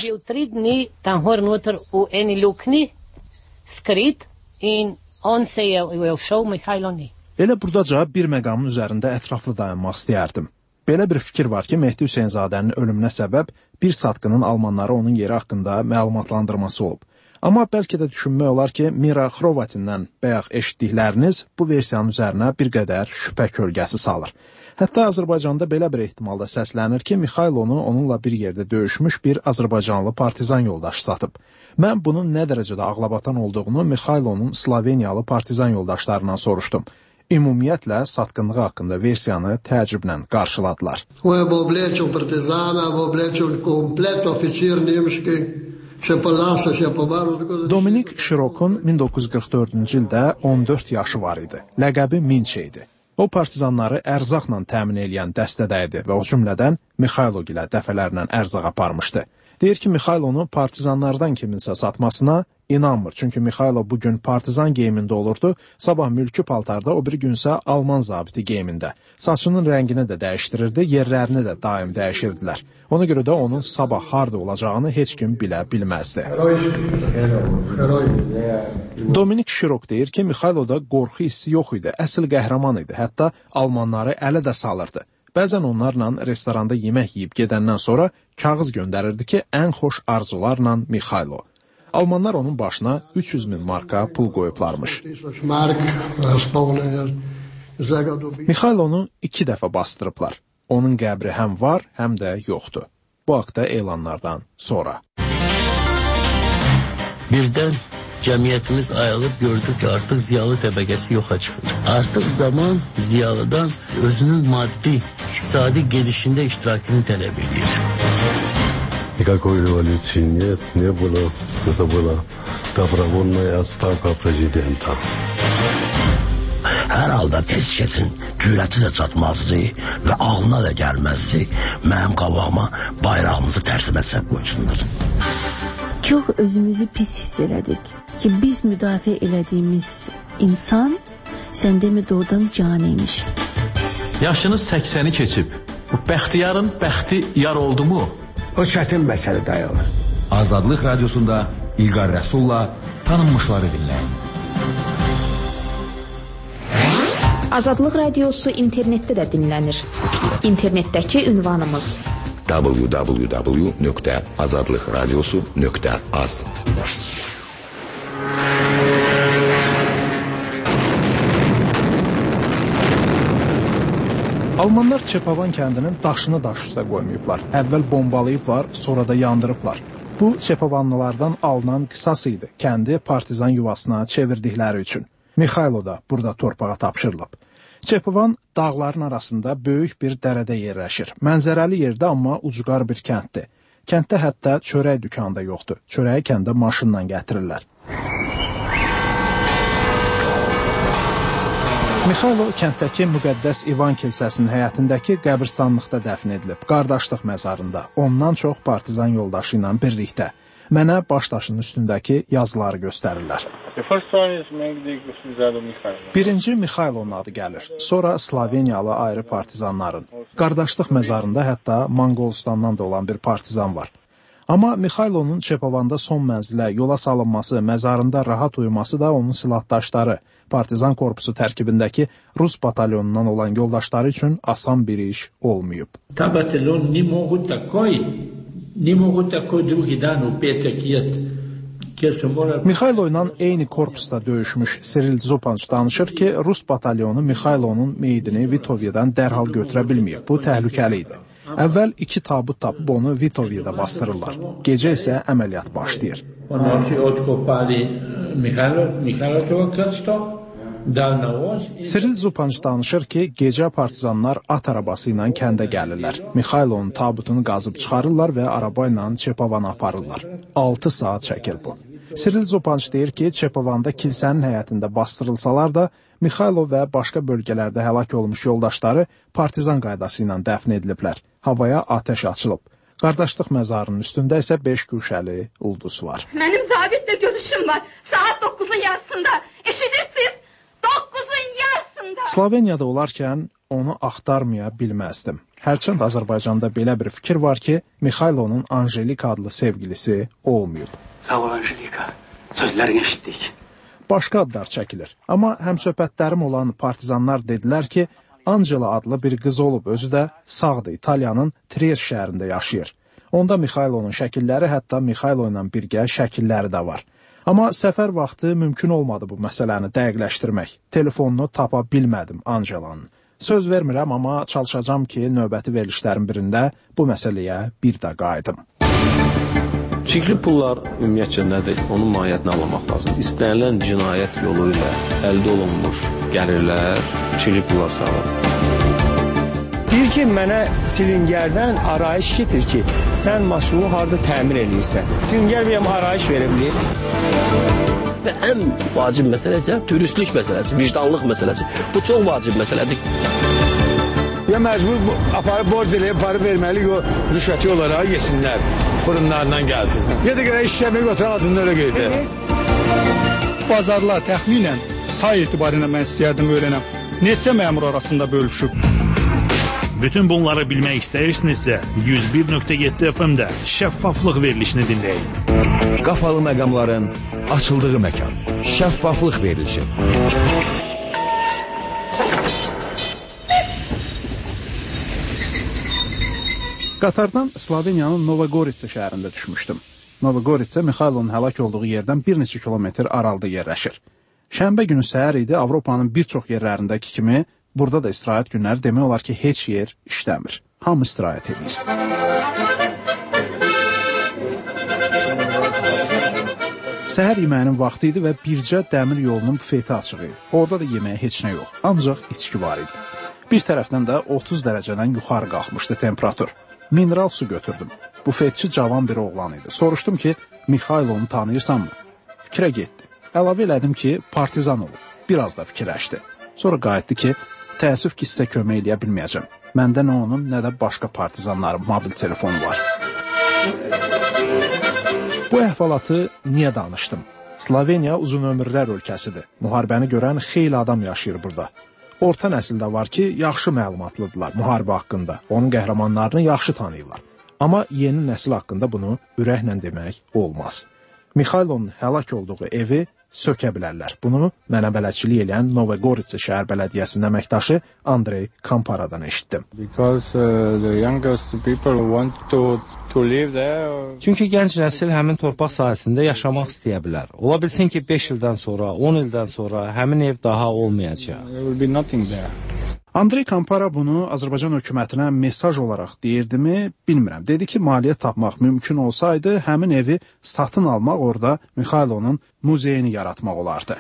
Elə buradaca bir məqamın üzərində ətraflı dayanmaq istəyərdim. Belə bir fikir var ki, Mehdi Hüseynzadənin ölümünə səbəb bir satqının almanları onun yeri haqqında məlumatlandırması olub. Amma bəlkə də düşünmək olar ki, Mira Hrovatindən bayaq eşitdikləriniz bu versiyanın üzərinə bir qədər şübhə kölgəsi salır. Hətta Azərbaycanda belə bir ehtimalda səslənir ki, Mikhaylonu onunla bir yerdə döyüşmüş bir Azərbaycanlı partizan yoldaşı satıb. Mən bunun nə dərəcədə ağlabatan olduğunu Mikhaylonun Sloveniyalı partizan yoldaşlarından soruşdum. Ümumiyyətlə, satqınlığı haqqında versiyanı təəccüblə qarşıladılar. Dominik Şirokun 1944-cü ildə 14 yaşı var idi. Ləqəbi Minçe idi. O partizanları ərzaqla təmin edən dəstədə idi və o cümlədən Mikhaylov ilə dəfələrlə ərzaq aparmışdı. Deyir ki, Mikhaylonu partizanlardan kiminsə satmasına inanmır. Çünki Mikhaylov bugün partizan geyimində olurdu, sabah mülki paltarda, o bir günsə Alman zabiti geyimində. Saçının rəngini də dəyişdirirdi, yerlərini də daim dəyişirdilər. Ona görə də onun sabah harda olacağını heç kim bilə bilməzdi. Dominik Şirok deyir ki, Mikhaylovda qorxu hissi yox idi, əsl qəhrəman idi, hətta almanları ələ də salırdı. Bəzən onlarla restoranda yemək yeyib gedəndən sonra kağız göndərirdi ki, ən xoş arzularla Mikhaylov. Almanlar onun başına 300.000 marka pul qoyublarmış. Mikhaylov'u 2 dəfə bastırıblar. Onun qəbri həm var, həm də yoxdur. Bu haqda elanlardan sonra. Birdən cəmiyyətimiz ayılıb gördük ki, artıq ziyalı təbəqəsi yoxa çıxır. Artıq zaman ziyalıdan özünün maddi, iqtisadi gedişində iştirakını tələb edir. Никакой революции нет, не было. Это была добровольная отставка президента. Hər halda heç kəsin cürəti də çatmazdı və ağlına da gəlməzdi. Mənim qabağıma bayrağımızı tərsimə səb qoysunlar. Çox özümüzü pis hiss elədik ki, biz müdafiə elədiyimiz insan sən demə doğrudan caniymiş. Yaşınız 80'i keçib. Bu bəxtiyarın bəxti yar oldu mu? O çətin məsələ dayanır. Azadlıq Radiosunda İlqar Rəsulla tanınmışları dinləyin. Azadlıq Radiosu internetdə də dinlənir. İnternetdəki ünvanımız www.azadlıqradiosu.az. Almanlar Çepavan kəndinin daşını daş üstə qoymayıblar. Əvvəl bombalayıblar, sonra da yandırıblar. Bu Çepavanlılardan alınan qisas idi. Kəndi partizan yuvasına çevirdikləri üçün. Mikhaylov da burada torpağa tapşırılıb. Çepavan dağların arasında böyük bir dərədə yerləşir. Mənzərəli yerdə, amma ucqar bir kənddir. Kənddə hətta çörək dükanı da yoxdur. Çörəyi kəndə maşınla gətirirlər. Mikhaylov kənddəki müqəddəs İvan kilsəsinin həyətindəki qəbirstanlıqda dəfn edilib, qardaşlıq məzarında, ondan çox partizan yoldaşı ilə birlikdə. Mənə başdaşının üstündəki yazıları göstərirlər. Birinci Mikhaylovun adı gəlir, sonra Sloveniyalı ayrı partizanların. Qardaşlıq məzarında hətta Manqolistandan da olan bir partizan var. Amma Mikhaylovun Çepavanda son mənzilə yola salınması, məzarında rahat uyuması da onun silahdaşları, partizan korpusu tərkibindəki Rus batalyonundan olan yoldaşları üçün asan bir iş olmayıb. Ta batalyon ne mogu takoj drugi dan u petek jet. Mikhaylov ilə eyni korpusda döyüşmüş Siril Zupanç danışır ki, Rus batalyonu Mikhaylovun meyidini Vitoviyadan dərhal götürə bilməyib. Bu təhlükəli idi. Əvvəl 2 tabut tapıb onu Vitoviyada bastırırlar. Gecə isə əməliyyat başlayır. Siril Zupanç danışır ki, gecə partizanlar at arabası ilə kəndə gəlirlər. Mikhaylovun tabutunu qazıb çıxarırlar və araba ilə Çepavana aparırlar. 6 saat çəkir bu. Siril Zopanç deyir ki, Çepovanda kilsənin həyətində bastırılsalar da, Mixaylov və başqa bölgələrdə həlak olmuş yoldaşları partizan qaydası ilə dəfn ediliblər. Havaya atəş açılıb. Qardaşlıq məzarının üstündə isə 5 güşəli ulduz var. Mənim zabitle görüşüm var. Saat 9'un yarısında. Eşidirsiniz? 9'un yarısında. Sloveniyada olarkən onu axtarmaya bilməzdim. Hərçənd Azərbaycanda belə bir fikir var ki, Mixaylovun Anjelika adlı sevgilisi olmayıb. Sağ ol Anjelika. Sözlərini eşitdik. Başqa adlar çəkilir. Amma həmsöhbətlərim olan partizanlar dedilər ki, Angela adlı bir qız olub, özü də sağdır, İtaliyanın Trieste şəhərində yaşayır. Onda Mixaylovun şəkilləri, hətta Mixaylov ilə birgə şəkilləri də var. Amma səfər vaxtı mümkün olmadı bu məsələni dəqiqləşdirmək. Telefonunu tapa bilmədim Angelanın. Söz vermirəm, amma çalışacağam ki, növbəti verilişlərin birində bu məsələyə bir də qayıdım. Çirkli pullar ümumiyyətcə nədir? Onun mahiyyətini anlamaq lazım. İstənilən cinayət yolu ilə əldə olunmuş gəlirlər çirkli pullar sağlar. Deyir ki, mənə Çilingərdən arayış getir ki, sən maşını harada təmir edirsən. Çilingər bir arayış verebilir. Və ən vacib məsələ isə dürüstlük məsələsi, vicdanlıq məsələsi. Bu çox vacib məsələdir. Ya məcbur aparıb borc eləyib, para verməli o rüşvəti olaraq yesinlər, burunlarından gəlsin. Ya da görə işləmək oturan acından öyle qeydir. Bazarlar təxminən say etibarıyla mən istəyərdim öyrənəm. Neçə məmur arasında bölüşüb? Bütün bunları bilmək istəyirsinizsə 101.7 FM-də şəffaflıq verilişini dinləyin. Qapalı məqamların açıldığı məkan. Şəffaflıq verilişi. Qatardan Sloveniyanın Novogoritsa şəhərində düşmüşdüm. Novogoritsa Mixaylovun həlak olduğu yerdən bir neçə kilometr aralıda yerləşir. Şənbə günü səhər idi, Avropanın bir çox yerlərindəki kimi burada da istirahət günləri demək olar ki, heç yer işləmir. Hamı istirahət edir. Səhər yeməyinin vaxtı idi və bircə dəmir yolunun bufeti açıq idi. Orada da yeməyə heç nə yox, ancaq içki var idi. Bir tərəfdən də 30 dərəcədən yuxarı qalxmışdı temperatur. Mineral su götürdüm. Bufetçi cavan bir oğlan idi. Soruşdum ki, Mixaylovunu tanıyırsanmı? Fikrə getdi. Əlavə elədim ki, partizan olub. Biraz da fikirləşdi. Sonra qayıtdı ki, təəssüf ki, sizə kömək eləyə bilməyəcəm. Məndə nə onun, nə də başqa partizanların mobil telefonu var. Bu əhvalatı niyə danışdım? Sloveniya uzun ömürlər ölkəsidir. Müharibəni görən xeyli adam yaşayır burada. Orta nəsildə var ki, yaxşı məlumatlıdırlar müharibə haqqında. Onun qəhrəmanlarını yaxşı tanıyırlar. Amma yeni nəsil haqqında bunu ürəklə demək olmaz. Mixaylovun həlak olduğu evi sökə bilərlər. Bunu mənə bələdçilik eləyən Novogoritsa şəhər bələdiyyəsinin əməkdaşı Andrey Kamparadan eşitdim. Çünki gənc nəsil həmin torpaq sahəsində yaşamaq istəyə bilər. Ola bilsin ki, 5 ildən sonra, 10 ildən sonra həmin ev daha olmayacaq. Andrey Kampara bunu Azərbaycan hökumətinə mesaj olaraq deyirdimi, bilmirəm. Dedi ki, maliyyə tapmaq mümkün olsaydı, həmin evi satın almaq, orada Mixaylovun muzeyini yaratmaq olardı.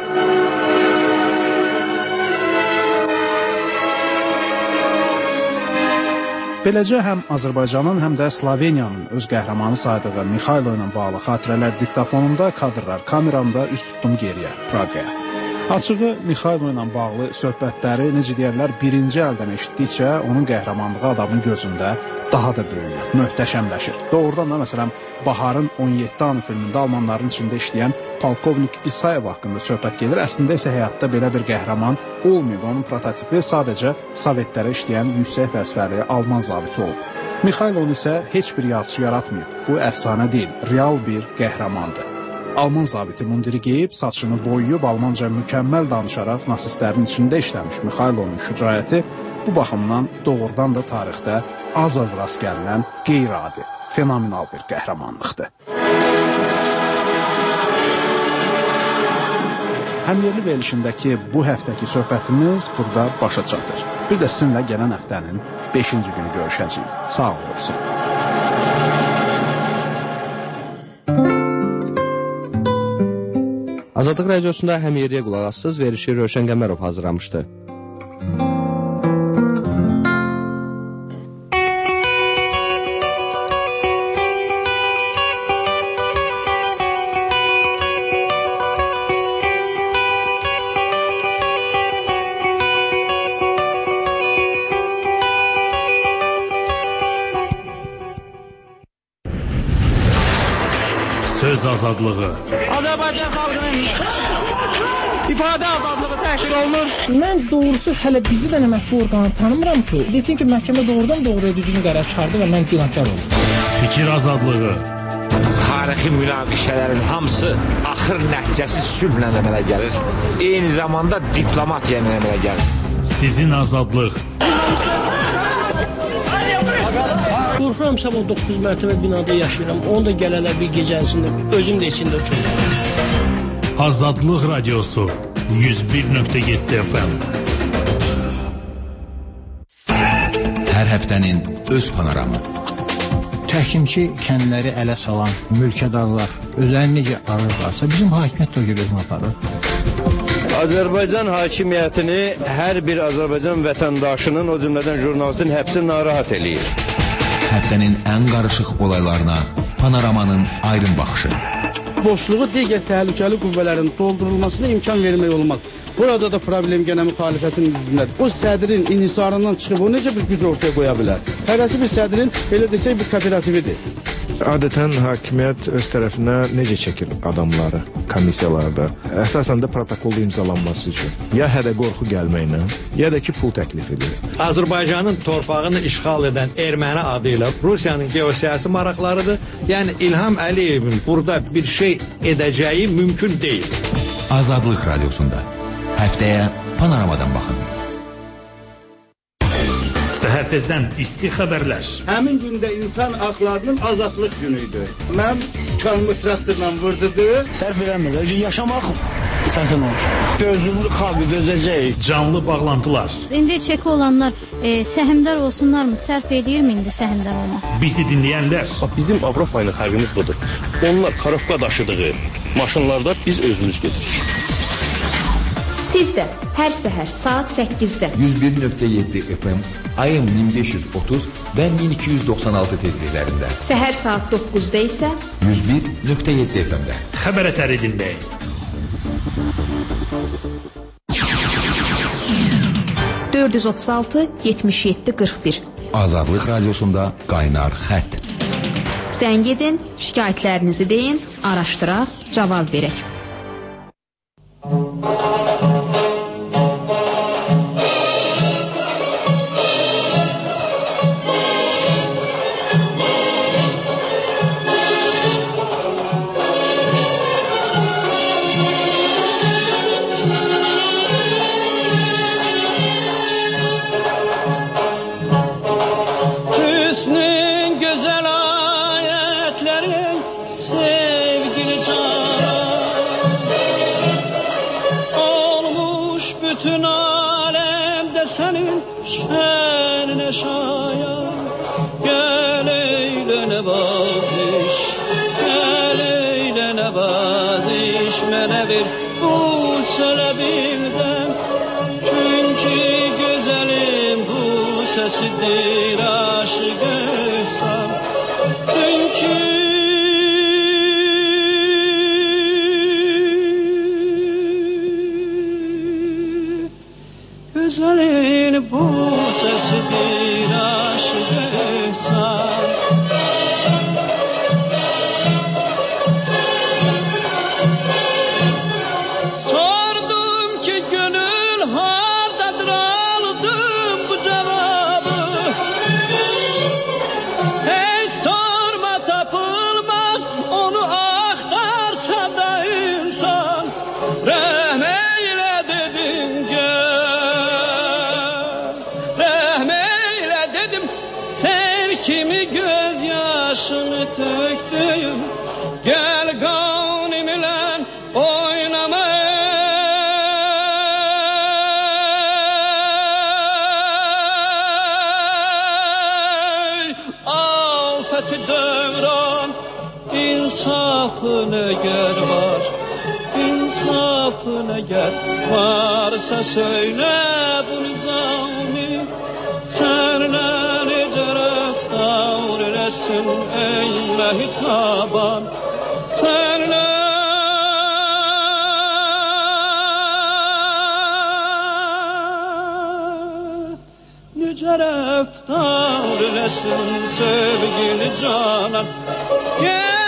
Beləcə həm Azərbaycanın, həm də Sloveniyanın öz qəhrəmanı saydığı Mixaylov ilə bağlı xatirələr diktafonumda, kadrlar kameramda üst tutdum geriyə, Praqaya. Açığı, Mixaylov ilə bağlı söhbətləri, necə deyərlər, birinci əldən eşitdikcə onun qəhrəmanlığı adamın gözündə daha da böyüyür, möhtəşəmləşir. Doğrudan da, məsələn, Baharın 17 anı filmində Almanların içində işləyən Polkovnik İsayev haqqında söhbət gedir. Əslində isə həyatda belə bir qəhrəman olmayıb. Onun prototipi sadəcə Sovetlərə işləyən yüksək vəzifəli Alman zabiti olub. Mixaylov isə heç bir yazışı yaratmayıb. Bu əfsanə deyil, real bir qəhrəmandır. Alman zabiti mundiri geyib, saçını boyuyub, almanca mükəmməl danışaraq nasistlərin içində işləmiş Mixaylovun şücaəti bu baxımdan doğrudan da tarixdə az-az rast gəlinən qeyri-adi, fenomenal bir qəhrəmanlıqdır. Həmyerli verilişindəki bu həftəki söhbətimiz burada başa çatır. Bir də sizinlə gələn həftənin 5-ci günü görüşəcəyik. Sağ olsun. Azadlıq radiosunda həmyerliyə qulaq assız verişi Rövşən Qəmərov hazırlamışdı. Söz azadlığı. Azərbaycan xalqının ifadə azadlığı təhqir olunur. Mən doğrusu hələ bizi də mətbu orqanı tanımıram ki, desin ki, məhkəmə doğrudan doğruya düzgün qərar çıxardı və mən günahkar oldum. Fikir azadlığı. Tarixi münaqişələrin hamısı axır nəticəsi sülhlə əmələ gəlir. Eyni zamanda diplomatiya ilə əmələ gəlir. Sizin azadlıq. Qorxuram sabah 9 mərtəbə binada yaşayıram. Onu da gələlər bir gecəsində, özüm də içində uçurum. Azadlıq Radiosu 101.7 FM. Hər həftənin öz panoramı. Təhkimki kəndləri ələ salan mülkədarlar özlərini necə arırlarsa, bizim hakimiyyət də o gibi özünü aparır. Azərbaycan hakimiyyətini hər bir Azərbaycan vətəndaşının, o cümlədən jurnalistin həbsi narahat eləyir. Həftənin ən qarışıq olaylarına panoramanın aydın baxışı. Boşluğu digər təhlükəli qüvvələrin doldurulmasına imkan vermək olmaz. Burada da problem gənə müxalifətin üzründədir. O sədrin inhisarından çıxıb o necə bir güc ortaya qoya bilər? Hərəsi bir sədrin, elə desək, bir kooperatividir. Adətən hakimiyyət öz tərəfinə necə çəkir adamları komissiyalarda? Əsasən də protokolda imzalanması üçün. Ya hədə-qorxu gəlməklə, ya da ki, pul təklif edir. Azərbaycanın torpağını işğal edən erməni adı ilə Rusiyanın geosiyasi maraqlarıdır. Yəni İlham Əliyevin burada bir şey edəcəyi mümkün deyil. Azadlıq Radiosunda. Həftəyə panoramadan baxın. Səhər tezdən isti xəbərlər. Həmin gündə insan haqlarının azadlıq günüydü. Mən kanımı traktorla vurdudu. Sərf eləmir, yaşamaq sərfən olur. Gözümlü xalqı dözəcək. Canlı bağlantılar. İndi çeki olanlar səhmdar olsunlarmı? Sərf edirmi indi səhmdar olmaq? Bizi dinləyənlər. Bizim Avropa ilə fərqimiz budur. Onlar karofka daşıdığı maşınlarda biz özümüz gedirik. Siz də hər səhər saat 8-də 101.7 FM, ayın 1530 və 1296 tezliklərində. Səhər saat 9-da isə 101.7 FM-də. Xəbər ətəri dinləyin. (436-77-41) Azadlıq Radiosunda qaynar xətt. Zəng edin, şikayətlərinizi deyin, araşdıraq, cavab verək. Sesidir aşıqsan, çünkü güzelin bu sesidir aşıqsan. Sordum ki gönül hardadır, aldım bu cevabı. Hiç sorma, tapılmaz, onu aktarsa da insan. Rehm eyle dedim gel, rehm eyle dedim. Sen kimi gözyaşını töktüm, gel gönlümle oynama. Afet-i devran, insafın eğer var, insafın eğer varsa söyle bu nizami. Senle nece rəftar eləsin ey məhitaban, senle nece rəftar eləsin sevgili canan.